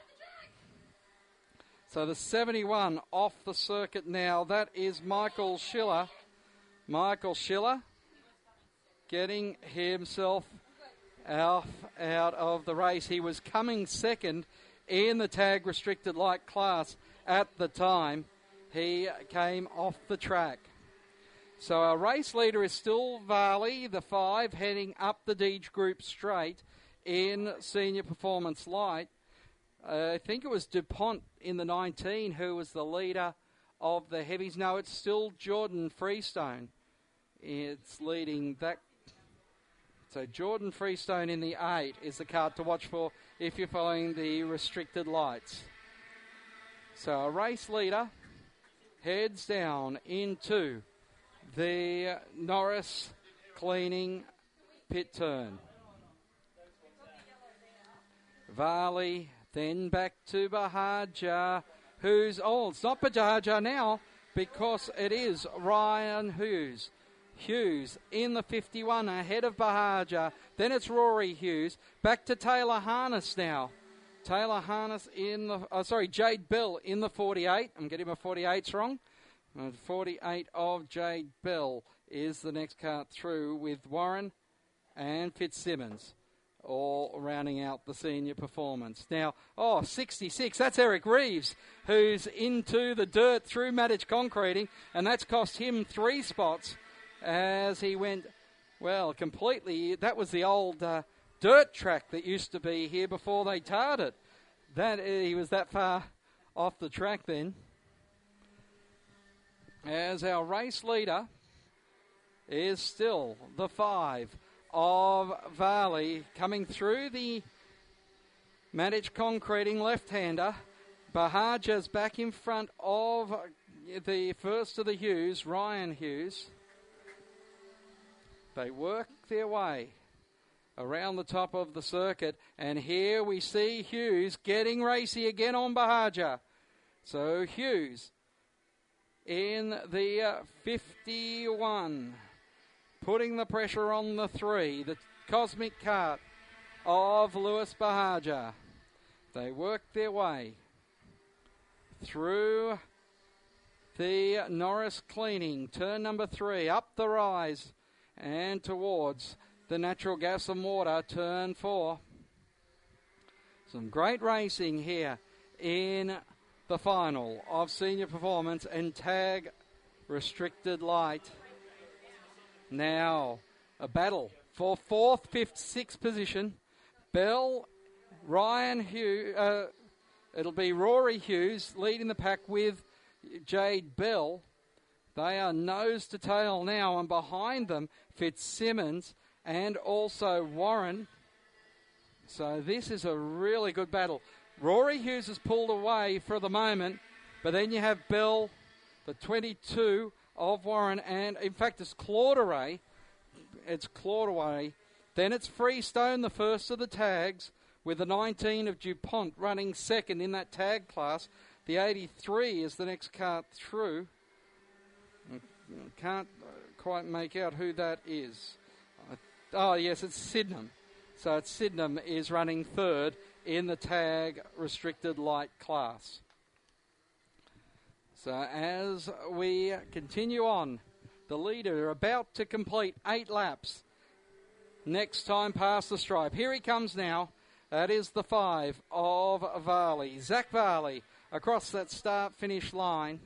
So the seventy-one off the circuit now. That is Michael Schiller. Michael Schiller getting himself out, out of the race. He was coming second in the tag restricted light class at the time. He came off the track. So our race leader is still Varley, the five, heading up the Deej Group straight in Senior Performance Light. Uh, I think it was DuPont in the nineteen who was the leader of the heavies. No, it's still Jordan Freestone. It's leading that. So Jordan Freestone in the eight is the card to watch for if you're following the restricted lights. So a race leader heads down into the Norris cleaning pit turn. Varley, then back to Bahaja, who's, oh, it's not Bahaja now because it is Ryan Hughes. Hughes in the fifty-one ahead of Bahaja. Then it's Rory Hughes. Back to Taylor Harness now. Taylor Harness in the, oh, sorry, Jade Bell in the forty-eight. I'm getting my forty-eights wrong. Uh, forty-eight of Jade Bell is the next cart through with Warren and Fitzsimmons, all rounding out the senior performance. Now, oh, sixty-six, that's Eric Reeves, who's into the dirt through Maddich Concreting, and that's cost him three spots as he went, well, completely. That was the old uh, dirt track that used to be here before they tarred it. That, uh, he was that far off the track then. as our race leader is still the five of Varley, coming through the Maddich Concreting left-hander. Bahaja's back in front of the first of the Hughes, Ryan Hughes. They work their way around the top of the circuit, and here we see Hughes getting racy again on Bahaja. So Hughes in the uh, fifty-one, putting the pressure on the three, the Cosmic Cart of Lewis Bahaja. They work their way through the Norris Cleaning, turn number three, up the rise and towards the Natural Gas and Water, turn four. Some great racing here in the final of Senior Performance and Tag Restricted Light. Now, a battle for fourth, fifth, sixth position. Bell, Ryan Hughes, uh, it'll be Rory Hughes leading the pack with Jade Bell. They are nose to tail now, and behind them Fitzsimmons and also Warren. So this is a really good battle. Rory Hughes has pulled away for the moment, but then you have Bell, the twenty-two of Warren, and in fact it's Clauderay. It's Clauderay. Then it's Freestone, the first of the tags, with the nineteen of DuPont running second in that tag class. The eighty-three is the next cart through. Can't quite make out who that is. Oh, yes, it's Sydenham. So it's Sydenham is running third in the tag restricted light class. So as we continue on, the leader about to complete eight laps. Next time past the stripe. Here he comes now. That is the five of Varley. Zach Varley across that start-finish line.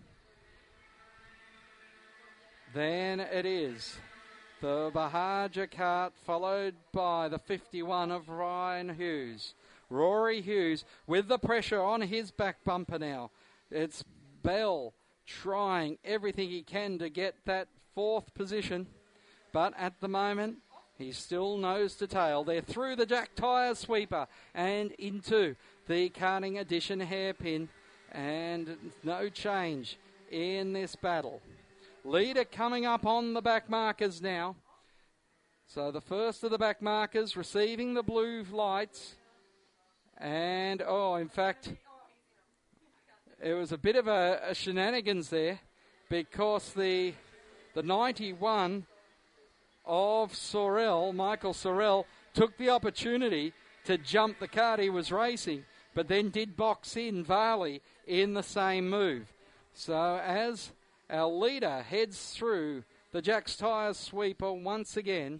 Then it is the Bahaja cart, followed by the fifty-one of Ryan Hughes. Rory Hughes with the pressure on his back bumper now. It's Bell trying everything he can to get that fourth position. But at the moment, he's still nose to tail. They're through the Jack Tyre sweeper and into the Karting Edition hairpin. And no change in this battle. Leader coming up on the back markers now. So the first of the back markers receiving the blue lights. And, oh, in fact, it was a bit of a, a shenanigans there, because the the ninety-one of Sorel, Michael Sorel, took the opportunity to jump the cart he was racing, but then did box in Varley in the same move. So as our leader heads through the Jack's Tyre sweeper once again,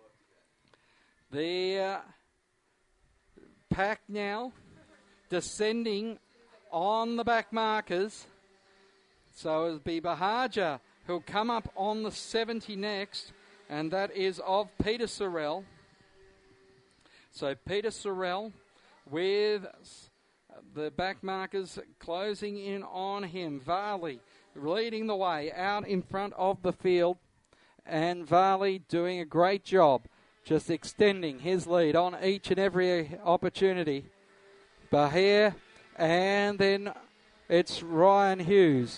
the uh, pack now descending on the back markers. So it'll be Bahaja who'll come up on the seventy next, and that is of Peter Sorel. So Peter Sorel with the back markers closing in on him. Varley leading the way out in front of the field, and Varley doing a great job just extending his lead on each and every opportunity. Bahia, and then it's Ryan Hughes.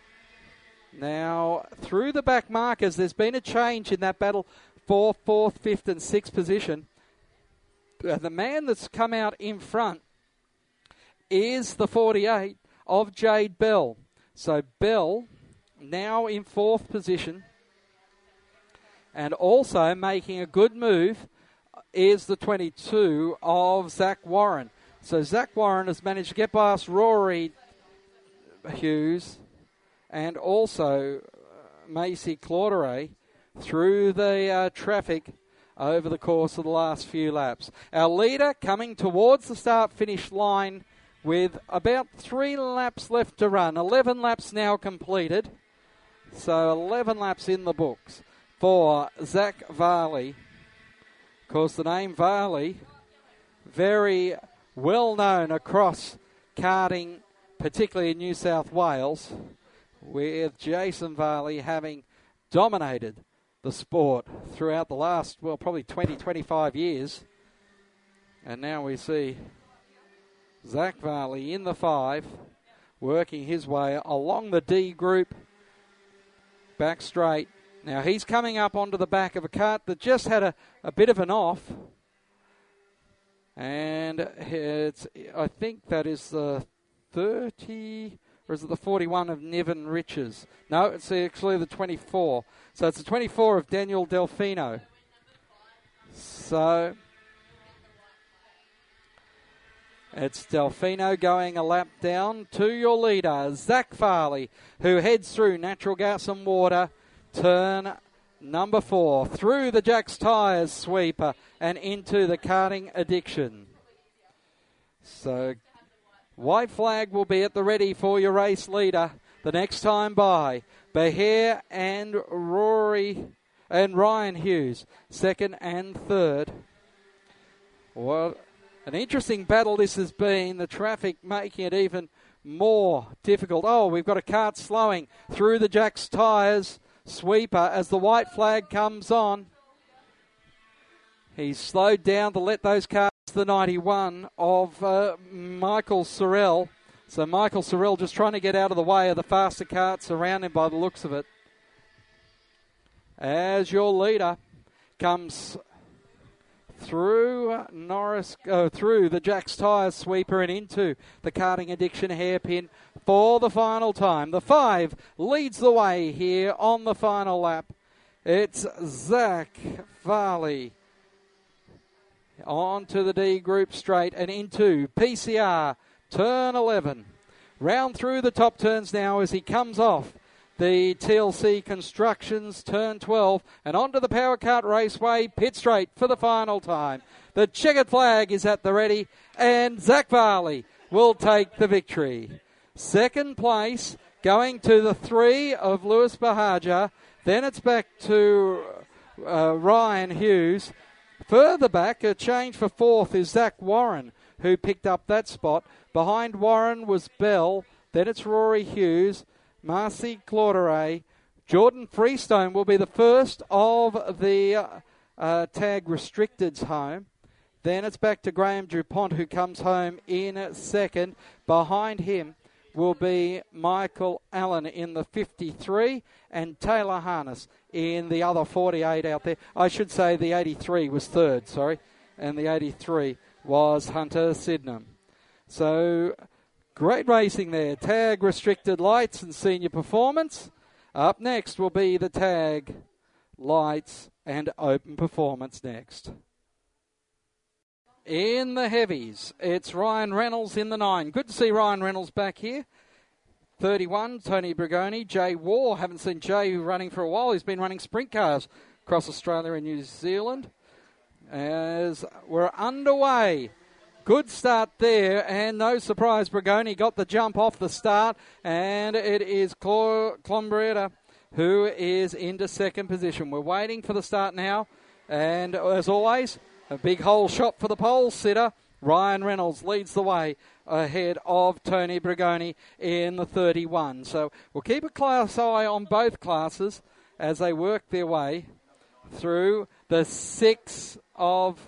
Now, through the back markers, there's been a change in that battle for fourth, fifth and sixth position. Uh, the man that's come out in front is the forty-eight of Jade Bell. So Bell now in fourth position, and also making a good move is the twenty-two of Zach Warren. So Zach Warren has managed to get past Rory Hughes and also uh, Macy Clauderay through the uh, traffic over the course of the last few laps. Our leader coming towards the start-finish line with about three laps left to run. eleven laps now completed. So eleven laps in the books for Zach Varley. Of course, the name Varley, very well known across karting, particularly in New South Wales. with Jason Varley having dominated the sport throughout the last, well, probably twenty, twenty-five years. And now we see Zach Varley in the five, working his way along the D group, back straight. Now he's coming up onto the back of a cart that just had a, a bit of an off. And it's, I think that is the thirty, or is it the forty-one of Niven Riches? No, it's actually the twenty-four. So it's the twenty-four of Daniel Delfino. So it's Delfino going a lap down to your leader, Zach Farley, who heads through Natural Gas and Water, turn number four, through the Jack's Tyres sweeper and into the Karting Addiction. So white flag will be at the ready for your race leader the next time by. Bahir and Rory and Ryan Hughes, second and third. Well, an interesting battle this has been, the traffic making it even more difficult. Oh, we've got a cart slowing through the Jack's Tyres sweeper as the white flag comes on. He's slowed down to let those cars, the ninety-one of uh, Michael Sorrell. So Michael Sorrell just trying to get out of the way of the faster carts around him by the looks of it. As your leader comes through Norris, uh, through the Jack's Tyres sweeper and into the Karting Addiction hairpin for the final time. The five leads the way here on the final lap. It's Zach Farley on to the D group straight and into P C R turn eleven. Round through the top turns now as he comes off the T L C Constructions turn twelve and onto the Power Kart Raceway pit straight for the final time. The checkered flag is at the ready and Zach Farley will take the victory. Second place going to the three of Lewis Bahaja. Then it's back to uh, Ryan Hughes. Further back, a change for fourth is Zach Warren, who picked up that spot. Behind Warren was Bell. Then it's Rory Hughes, Marcy Clauderay. Jordan Freestone will be the first of the uh, uh, tag restricteds home. Then it's back to Graham DuPont, who comes home in second. Behind him will be Michael Allen in the fifty-three and Taylor Harness in the other forty-eight out there. I should say the eighty-three was third, sorry, and the eighty-three was Hunter Sydenham. So great racing there. Tag restricted lights and senior performance. Up next will be the tag lights and open performance next. In the heavies, it's Ryan Reynolds in the nine. Good to see Ryan Reynolds back here. thirty-one, Tony Brigoni. Jay Waugh, haven't seen Jay running for a while. He's been running sprint cars across Australia and New Zealand. As we're underway. Good start there, and no surprise, Brigoni got the jump off the start, and it is Clombretta who is into second position. We're waiting for the start now, and as always, a big hole shot for the pole sitter. Ryan Reynolds leads the way ahead of Tony Brigoni in the thirty-one. So we'll keep a close eye on both classes as they work their way through the six of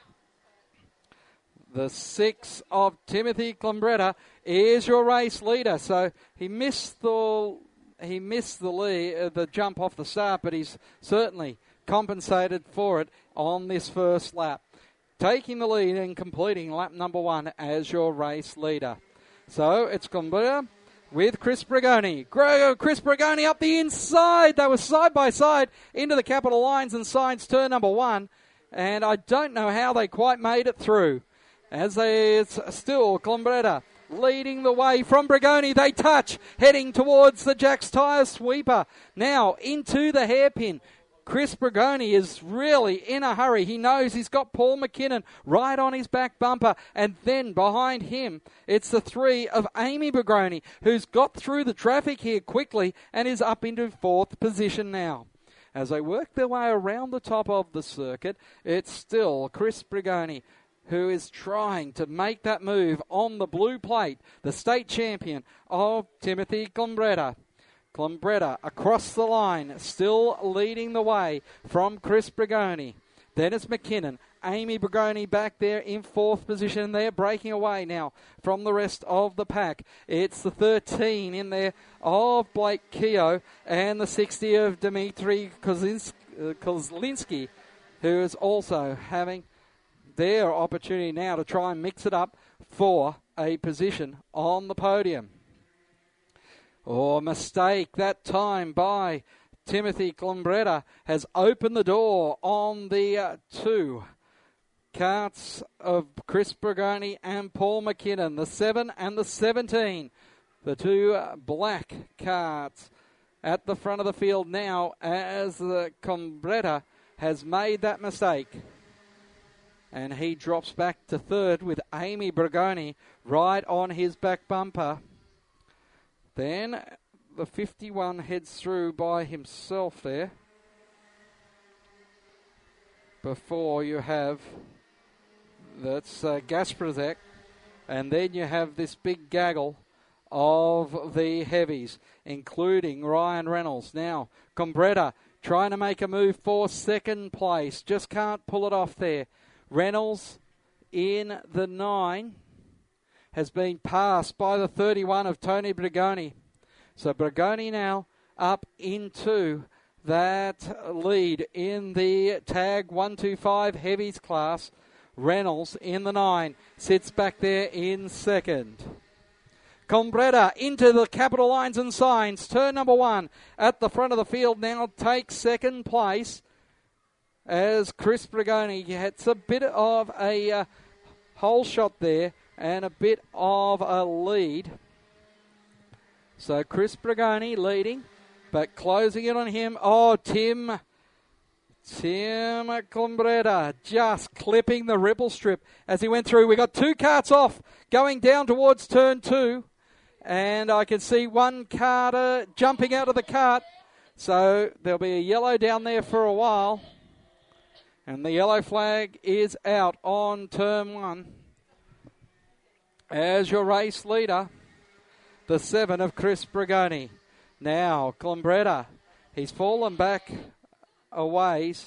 the six of Timothy Clombretta is your race leader. So he missed the he missed the lead, uh, the jump off the start, but he's certainly compensated for it on this first lap. Taking the lead and completing lap number one as your race leader. So it's Clombretta with Chris Brigoni. Chris Brigoni up the inside. They were side by side into the Capital Lines and Signs turn number one. And I don't know how they quite made it through. As they, it's still Clombretta leading the way from Brigoni. They touch, heading towards the Jack's Tyre sweeper. Now into the hairpin. Chris Brigoni is really in a hurry. He knows he's got Paul McKinnon right on his back bumper. And then behind him, it's the three of Amy Brigoni, who's got through the traffic here quickly and is up into fourth position now. As they work their way around the top of the circuit, it's still Chris Brigoni who is trying to make that move on the blue plate, the state champion of Timothy Clombretta. Clombretta across the line, still leading the way from Chris Brigoni. Then it's McKinnon. Amy Brigoni back there in fourth position. They're breaking away now from the rest of the pack. It's the thirteen in there of Blake Keogh and the sixty of Dmitry Kozlinski, who is also having their opportunity now to try and mix it up for a position on the podium. Oh, mistake that time by Timothy Clombretta has opened the door on the uh, two carts of Chris Brigoni and Paul McKinnon, the seven and the seventeen. The two uh, black carts at the front of the field now as the Clombretta has made that mistake. And he drops back to third with Amy Brigoni right on his back bumper. Then the fifty-one heads through by himself there. Before you have, that's uh, Gasparzak. And then you have this big gaggle of the heavies, including Ryan Reynolds. Now, Clombretta trying to make a move for second place. Just can't pull it off there. Reynolds in the nine has been passed by the thirty-one of Tony Brigoni. So Brigoni now up into that lead in the tag one two five heavies class. Reynolds in the nine sits back there in second. Clombretta into the capital lines and signs. Turn number one at the front of the field now takes second place as Chris Brigoni gets a bit of a uh, hole shot there and a bit of a lead. So Chris Brigoni leading, but closing it on him. Oh, Tim, Tim Clombretta just clipping the ripple strip as he went through. We got two carts off going down towards turn two. And I can see one carter jumping out of the cart. So there'll be a yellow down there for a while. And the yellow flag is out on turn one. As your race leader, the seven of Chris Brigoni. Now, Clombretta, he's fallen back a ways.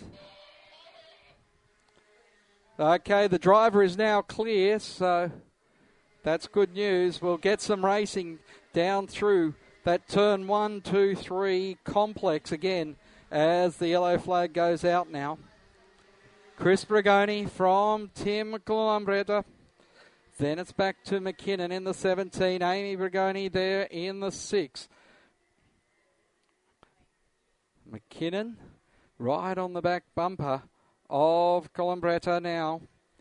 Okay, the driver is now clear, so that's good news. We'll get some racing down through that turn one, two, three complex again as the yellow flag goes out now. Chris Brigoni from Tim Clombretta. Then it's back to McKinnon in the seventeen. Amy Brigoni there in the six. McKinnon right on the back bumper of Clombretta now.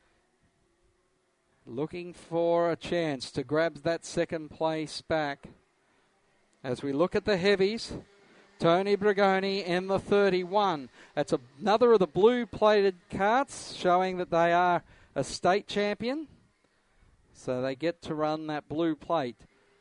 Looking for a chance to grab that second place back. As we look at the heavies, Tony Brigoni in the thirty-one. That's another of the blue-plated carts showing that they are a state champion. So they get to run that blue plate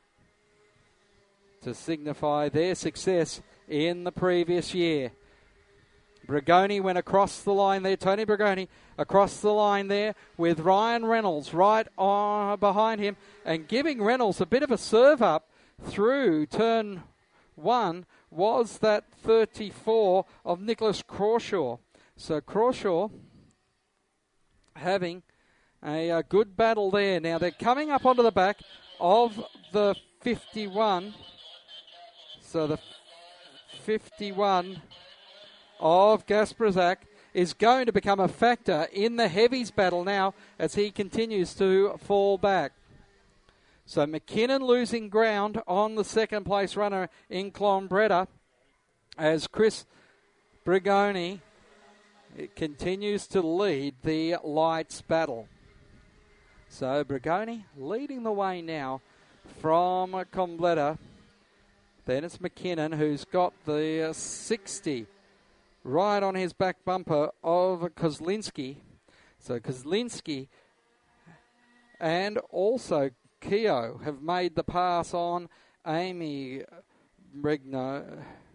to signify their success in the previous year. Brigoni went across the line there. Tony Brigoni across the line there with Ryan Reynolds right on behind him and giving Reynolds a bit of a serve up through turn one was that thirty-four of Nicholas Crawshaw. So Crawshaw having a, a good battle there. Now they're coming up onto the back of the fifty-one. So the fifty-one of Gasparzak is going to become a factor in the heavies battle now as he continues to fall back. So McKinnon losing ground on the second place runner in Clombretta as Chris Brigoni continues to lead the lights battle. So Brigoni leading the way now from Clombretta. Then it's McKinnon who's got the uh, sixty right on his back bumper of Kozlinski. So Kozlinski and also Keogh have made the pass on Amy Regno.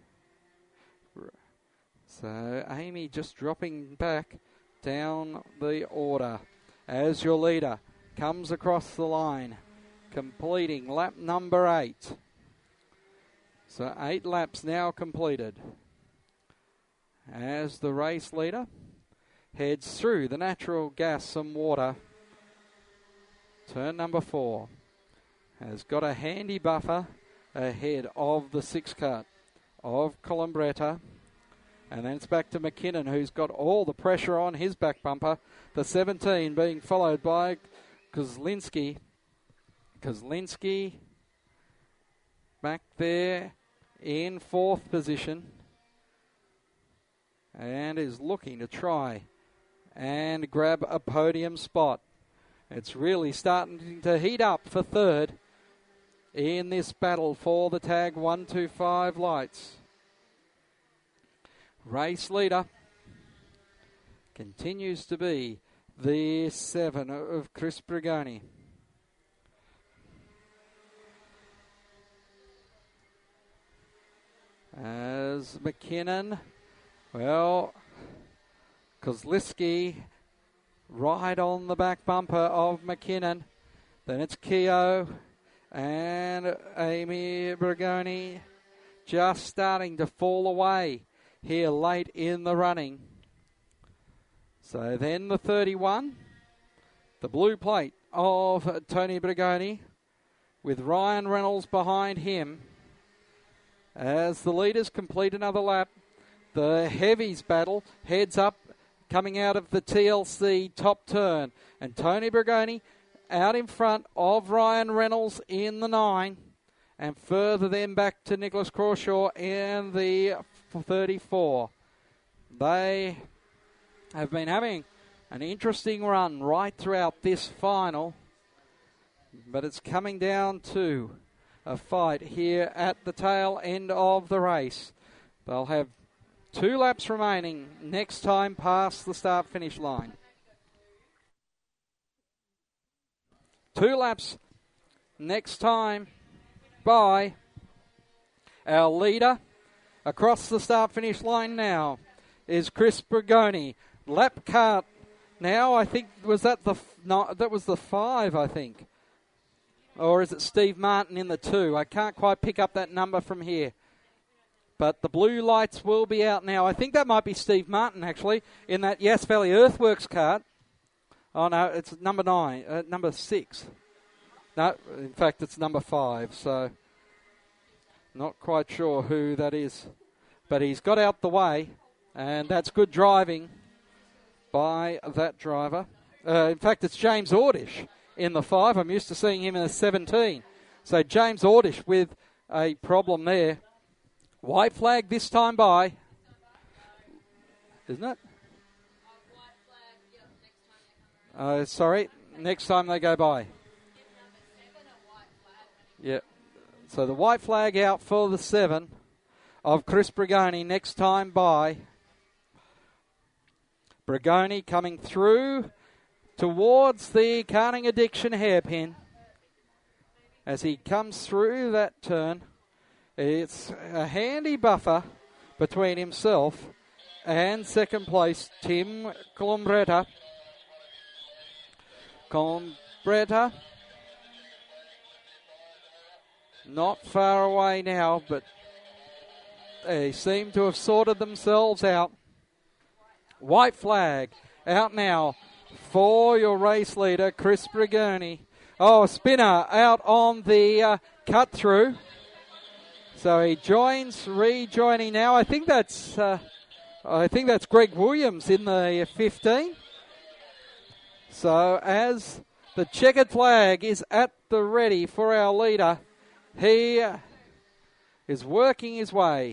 So Amy just dropping back down the order as your leader comes across the line, completing lap number eight. So eight laps now completed as the race leader heads through the natural gas and water. Turn number four has got a handy buffer ahead of the six cut of Colombretta. And then it's back to McKinnon, who's got all the pressure on his back bumper. The seventeen being followed by Kozlinski. Kozlinski back there in fourth position and is looking to try and grab a podium spot. It's really starting to heat up for third in this battle for the tag one two five lights. Race leader continues to be the seven of Chris Brigoni. As McKinnon, well, Kozliski right on the back bumper of McKinnon. Then it's Keogh and Amy Brigoni just starting to fall away here late in the running. So then the thirty-one, the blue plate of Tony Brigoni with Ryan Reynolds behind him. As the leaders complete another lap, the heavies battle heads up coming out of the T L C top turn. And Tony Brigoni out in front of Ryan Reynolds in the nine. And further then back to Nicholas Crawshaw in the thirty-four. They have been having an interesting run right throughout this final. But it's coming down to a fight here at the tail end of the race. They'll have two laps remaining next time past the start-finish line. Two laps next time by our leader. Across the start-finish line now is Chris Brigoni. Lap cart now, I think, was that the, f- no, that was the five, I think. Or is it Steve Martin in the two? I can't quite pick up that number from here. But the blue lights will be out now. I think that might be Steve Martin, actually, in that Yass Valley Earthworks cart. Oh, no, it's number nine, uh, number six. No, in fact, it's number five, so not quite sure who that is. But he's got out the way, and that's good driving by that driver. Uh, in fact, it's James Ordish in the five. I'm used to seeing him in the seventeen. So James Ordish with a problem there. White flag this time by, isn't it? Uh, sorry, next time they go by. Yeah. So the white flag out for the seven of Chris Brigoni next time by. Brigoni coming through towards the Carting Addiction hairpin. As he comes through that turn, it's a handy buffer between himself and second place, Tim Colombretta. Colombretta not far away now, but they seem to have sorted themselves out. White flag out now for your race leader, Chris Brigoni. Oh, spinner out on the uh, cut through. So he joins, rejoining now. I think that's uh, I think that's Greg Williams in the fifteen. So as the checkered flag is at the ready for our leader, he is working his way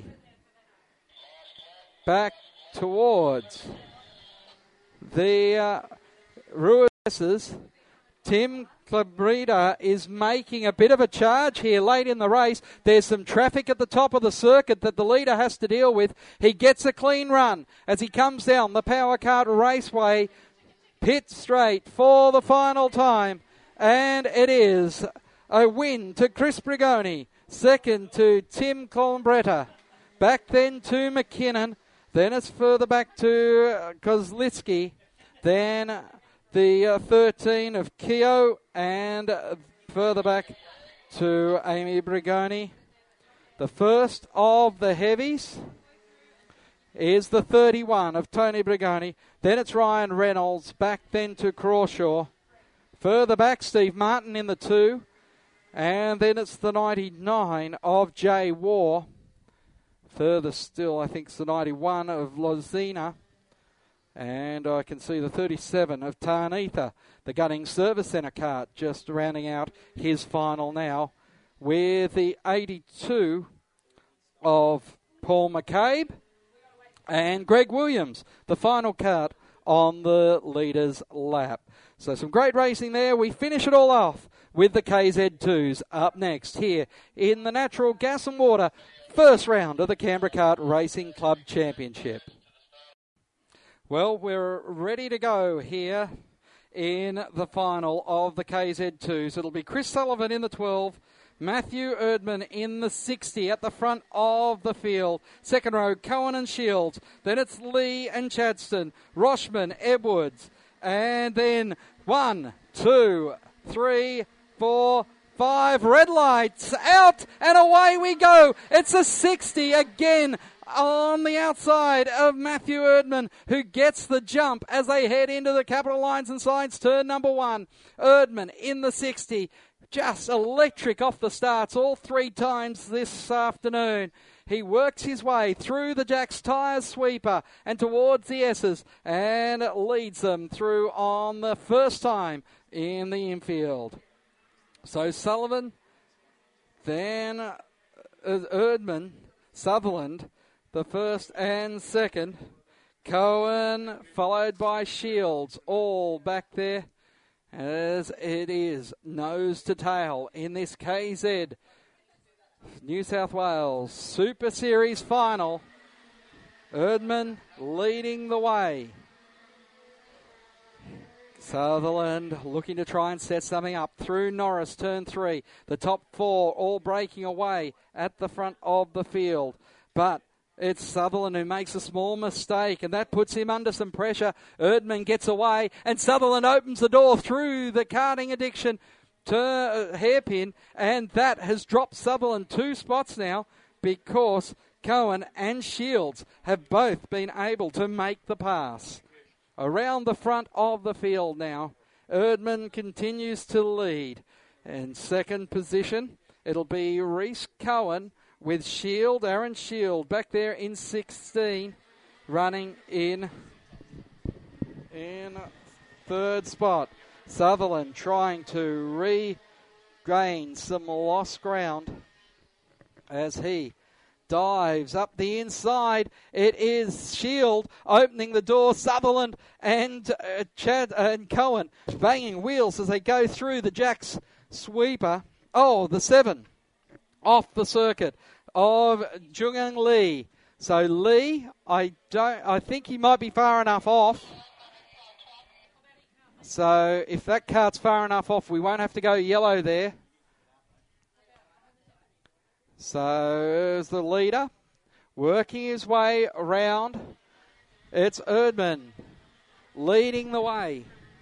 back towards the uh, Ruises. Tim Colombretta is making a bit of a charge here late in the race. There's some traffic at the top of the circuit that the leader has to deal with. He gets a clean run as he comes down the Power Cart Raceway. Pit straight for the final time. And it is a win to Chris Brigoni. Second to Tim Colombretta. Back then to McKinnon. Then it's further back to Kozlitsky. Then the uh, thirteen of Keogh, and uh, further back to Amy Brigoni. The first of the heavies is the thirty-one of Tony Brigoni. Then it's Ryan Reynolds, back then to Crawshaw. Further back, Steve Martin in the two. And then it's the ninety-nine of Jay War. Further still, I think it's the ninety-one of Lozina. And I can see the thirty-seven of Tarnitha. The Gunning Service Centre cart just rounding out his final now. With the eighty-two of Paul McCabe. And Greg Williams, the final cart on the leader's lap. So some great racing there. We finish it all off with the K Z twos up next here in the Natural Gas and Water first round of the Canberra Kart Racing Club Championship. Well, we're ready to go here in the final of the K Z twos. It'll be Chris Sullivan in the twelve, Matthew Erdman in the sixty at the front of the field. Second row, Cohen and Shields. Then it's Lee and Chadston, Roshman, Edwards. And then one, two, three, four, five. Red lights out and away we go. It's a sixty again on the outside of Matthew Erdman, who gets the jump as they head into the Capital Lines and Signs turn number one. Erdman in the sixty. Just electric off the starts all three times this afternoon. He works his way through the Jack's Tyres sweeper and towards the S's and leads them through on the first time in the infield. So Sullivan, then uh, Erdman, Sutherland, the first and second. Cohen followed by Shields, all back there. As it is nose to tail in this K Z New South Wales Super Series final. Erdman leading the way. Sutherland looking to try and set something up through Norris, turn three. The top four all breaking away at the front of the field. But it's Sutherland who makes a small mistake, and that puts him under some pressure. Erdman gets away, and Sutherland opens the door through the karting addiction to uh, hairpin, and that has dropped Sutherland two spots now because Cohen and Shields have both been able to make the pass. Around the front of the field now, Erdman continues to lead. In second position, it'll be Reese Cohen with Shield, Aaron Shield, back there in sixteen, running in, in third spot. Sutherland trying to regain some lost ground as he dives up the inside. It is Shield opening the door. Sutherland and uh, Chad uh, and Cohen banging wheels as they go through the Jack's sweeper. Oh, the seven off the circuit of Jungang Lee. So Lee, I don't. I think he might be far enough off. So if that cart's far enough off, we won't have to go yellow there. So as the leader, working his way around, it's Erdman leading the way.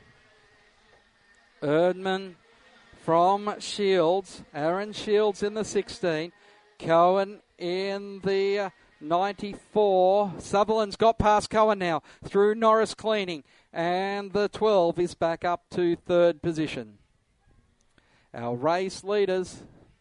Erdman from Shields, Aaron Shields in the sixteen, Cohen in the ninety-four. Sutherland's got past Cohen now through Norris cleaning, and the twelve is back up to third position. Our race leaders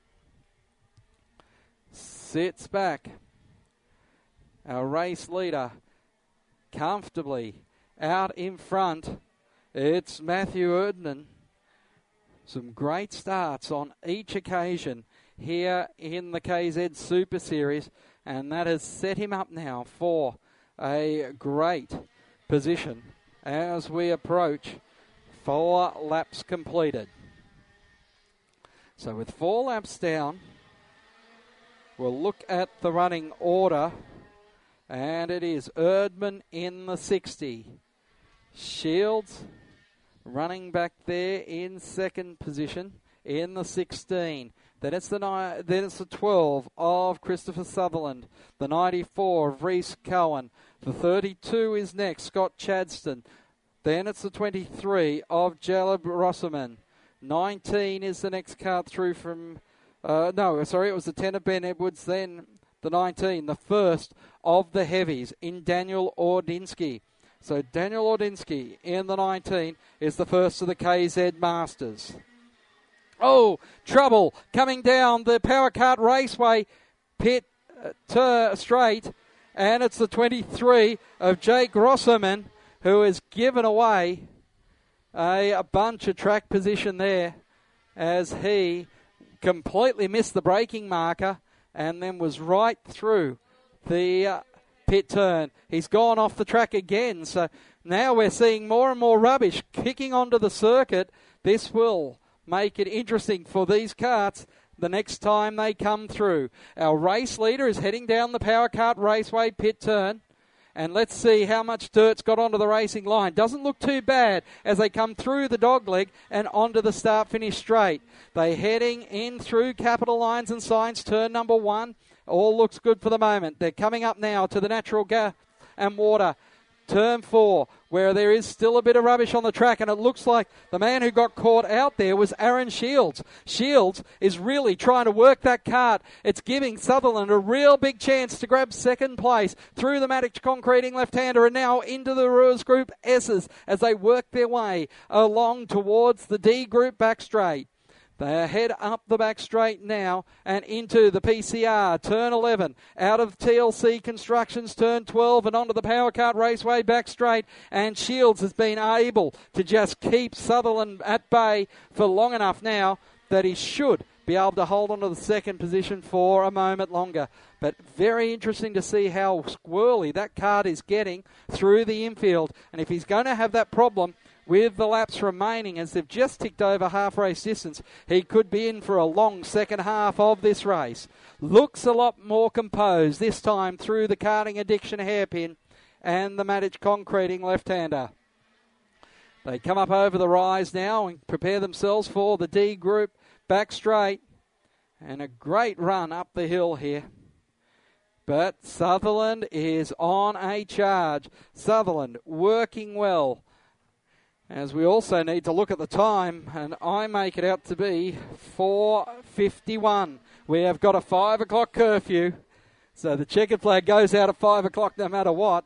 sits back. Our race leader comfortably out in front. It's Matthew Erdman. Some great starts on each occasion here in the K Z Super Series, and that has set him up now for a great position as we approach four laps completed. So with four laps down, we'll look at the running order, and it is Erdman in the sixty. Shields running back there in second position in the sixteen. Then it's the ni- then it's the twelve of Christopher Sutherland. The ninety-four of Reese Cohen. The thirty-two is next, Scott Chadston. Then it's the twenty-three of Jaleb Rosserman. nineteen is the next card through from Uh, no, sorry, it was the ten of Ben Edwards, then the nineteen, the first of the heavies in Daniel Ordinsky. So Daniel Ordinsky in the nineteen is the first of the K Z Masters. Oh, trouble coming down the Power Cart Raceway pit uh, tur- straight, and it's the twenty-three of Jake Grosserman who has given away a, a bunch of track position there as he completely missed the braking marker and then was right through the uh, pit turn. He's gone off the track again, so now we're seeing more and more rubbish kicking onto the circuit. This will make it interesting for these karts the next time they come through. Our race leader is heading down the Power Cart Raceway pit turn. And let's see how much dirt's got onto the racing line. Doesn't look too bad as they come through the dogleg and onto the start-finish straight. They're heading in through Capital Lines and Signs, turn number one. All looks good for the moment. They're coming up now to the Natural Gas and Water. Turn four, where there is still a bit of rubbish on the track, and it looks like the man who got caught out there was Aaron Shields. Shields is really trying to work that kart. It's giving Sutherland a real big chance to grab second place through the Matic Concreting left-hander and now into the Ruers Group S's as they work their way along towards the D Group back straight. They head up the back straight now and into the P C R, turn eleven, out of T L C Constructions, turn twelve, and onto the Power Cart Raceway back straight. And Shields has been able to just keep Sutherland at bay for long enough now that he should be able to hold on to the second position for a moment longer. But very interesting to see how squirrely that kart is getting through the infield. And if he's going to have that problem with the laps remaining, as they've just ticked over half race distance, he could be in for a long second half of this race. Looks a lot more composed this time through the Karting Addiction hairpin and the Matic Concreting left-hander. They come up over the rise now and prepare themselves for the D Group back straight. And a great run up the hill here. But Sutherland is on a charge. Sutherland working well. As we also need to look at the time, and I make it out to be four fifty-one. We have got a five o'clock curfew, so the checkered flag goes out at five o'clock no matter what.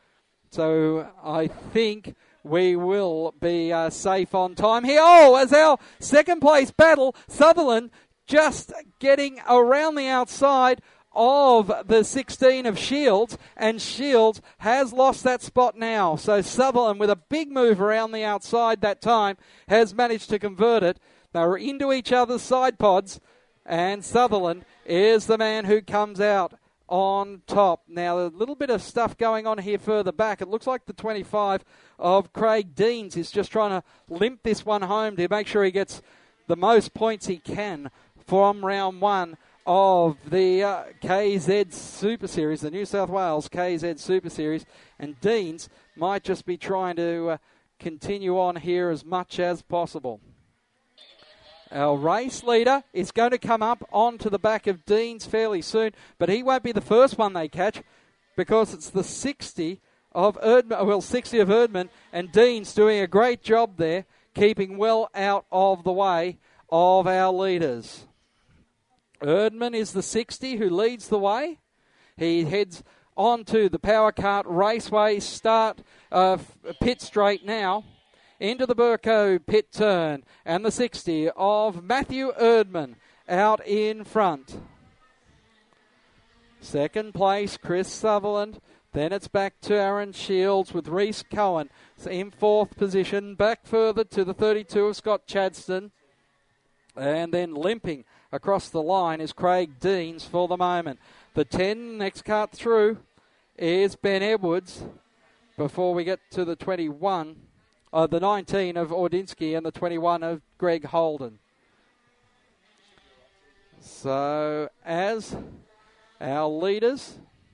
So I think we will be uh, safe on time here. Oh, as our second place battle, Sutherland just getting around the outside of the sixteen of Shields, and Shields has lost that spot now. So Sutherland, with a big move around the outside that time, has managed to convert it. They were into each other's side pods, and Sutherland is the man who comes out on top. Now, a little bit of stuff going on here further back. It looks like the twenty-five of Craig Deans is just trying to limp this one home to make sure he gets the most points he can from round one of the uh, K Z Super Series, the New South Wales K Z Super Series. And Deans might just be trying to uh, continue on here as much as possible. Our race leader is going to come up onto the back of Deans fairly soon, but he won't be the first one they catch because it's the sixty of Erdman, well, sixty of Erdman, and Deans doing a great job there, keeping well out of the way of our leaders. Erdman is the sixty who leads the way. He heads onto the Power Cart Raceway start uh, pit straight now into the Burco pit turn, and the sixty of Matthew Erdman out in front. Second place, Chris Sutherland. Then it's back to Aaron Shields with Reese Cohen in fourth position. Back further to the thirty-two of Scott Chadston. And then limping across the line is Craig Deans for the moment. The ten, next cart through, is Ben Edwards before we get to the twenty-one, uh, the nineteen of Ordinsky and the twenty-one of Greg Holden. So as our leaders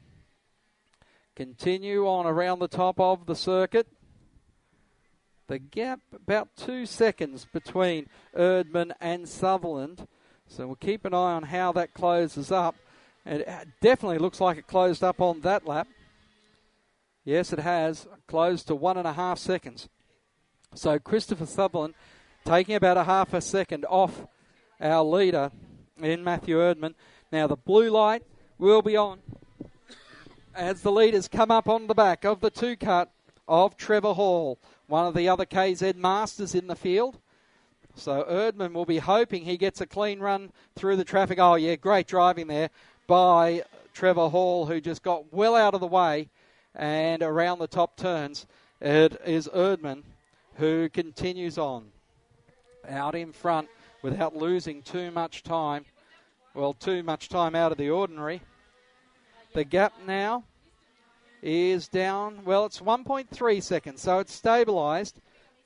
continue on around the top of the circuit, the gap about two seconds between Erdman and Sutherland. So we'll keep an eye on how that closes up. It definitely looks like it closed up on that lap. Yes, it has. Closed to one and a half seconds. So Christopher Sutherland taking about a half a second off our leader in Matthew Erdman. Now the blue light will be on as the leaders come up on the back of the two-cut of Trevor Hall, one of the other K Z masters in the field. So Erdman will be hoping he gets a clean run through the traffic. Oh, yeah, great driving there by Trevor Hall, who just got well out of the way and around the top turns. It is Erdman who continues on out in front without losing too much time. Well, too much time out of the ordinary. The gap now is down, well, it's one point three seconds, so it's stabilised.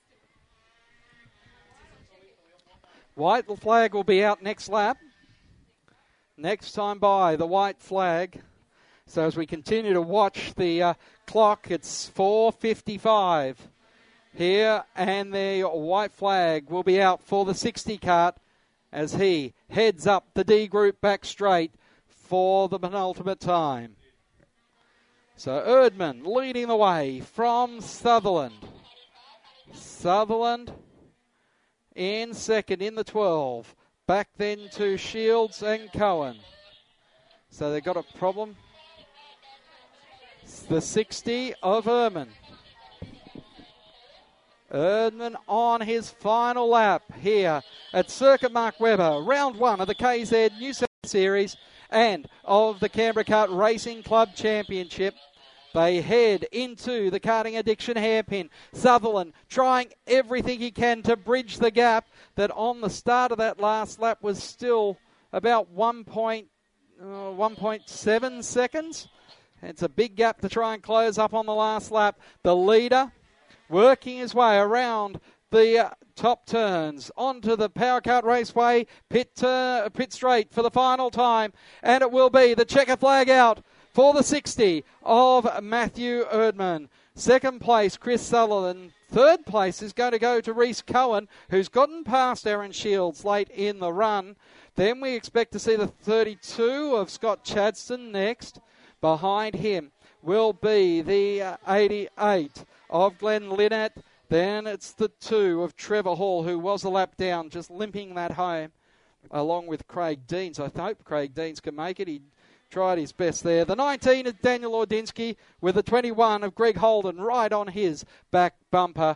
White flag will be out next lap. Next time by, the white flag. So as we continue to watch the uh, clock, it's four fifty-five here, and the white flag will be out for the sixty kart as he heads up the D group back straight for the penultimate time. So Erdman leading the way from Sutherland. Sutherland in second in the twelve. Back then to Shields and Cohen. So they've got a problem. It's the sixty of Erdman. Erdman on his final lap here at Circuit Mark Webber. Round one of the K Z New South Series and of the Canberra Kart Racing Club Championship. They head into the karting addiction hairpin. Sutherland trying everything he can to bridge the gap that on the start of that last lap was still about one point seven seconds. It's a big gap to try and close up on the last lap. The leader working his way around the uh, top turns onto the Power Kart Raceway pit, uh, pit straight for the final time. And it will be the checker flag out for the sixty of Matthew Erdman. Second place, Chris Sutherland. Third place is going to go to Reese Cohen, who's gotten past Aaron Shields late in the run. Then we expect to see the thirty-two of Scott Chadston next. Behind him will be the uh, eighty-eight of Glenn Linnett. Then it's the two of Trevor Hall, who was a lap down, just limping that home, along with Craig Deans. I hope Craig Deans can make it. He tried his best there. The nineteen of Daniel Ordinsky with the twenty-one of Greg Holden right on his back bumper.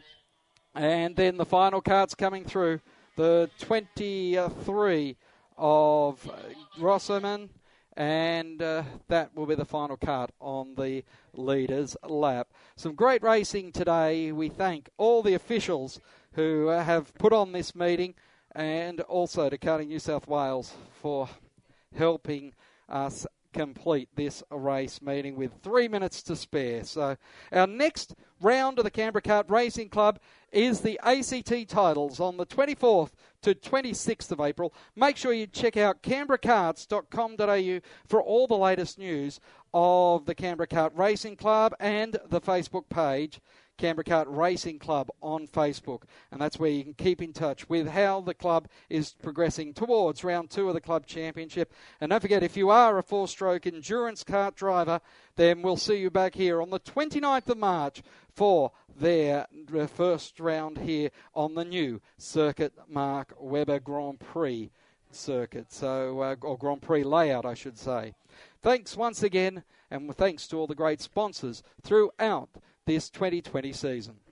And then the final karts coming through. The twenty-three of Rosserman. And uh, that will be the final kart on the leaders' lap. Some great racing today. We thank all the officials who uh, have put on this meeting, and also to Karting New South Wales for helping us complete this race meeting with three minutes to spare. So our next round of the Canberra Kart Racing Club is the A C T titles on the twenty-fourth to twenty-sixth of April. Make sure you check out canberra karts dot com dot a u for all the latest news of the Canberra Kart Racing Club and the Facebook page, Canberra Kart Racing Club on Facebook. And that's where you can keep in touch with how the club is progressing towards round two of the club championship. And don't forget, if you are a four-stroke endurance kart driver, then we'll see you back here on the twenty-ninth of March for their first round here on the new Circuit Mark Webber Grand Prix circuit. So, uh, or Grand Prix layout, I should say. Thanks once again, and thanks to all the great sponsors throughout this twenty twenty season.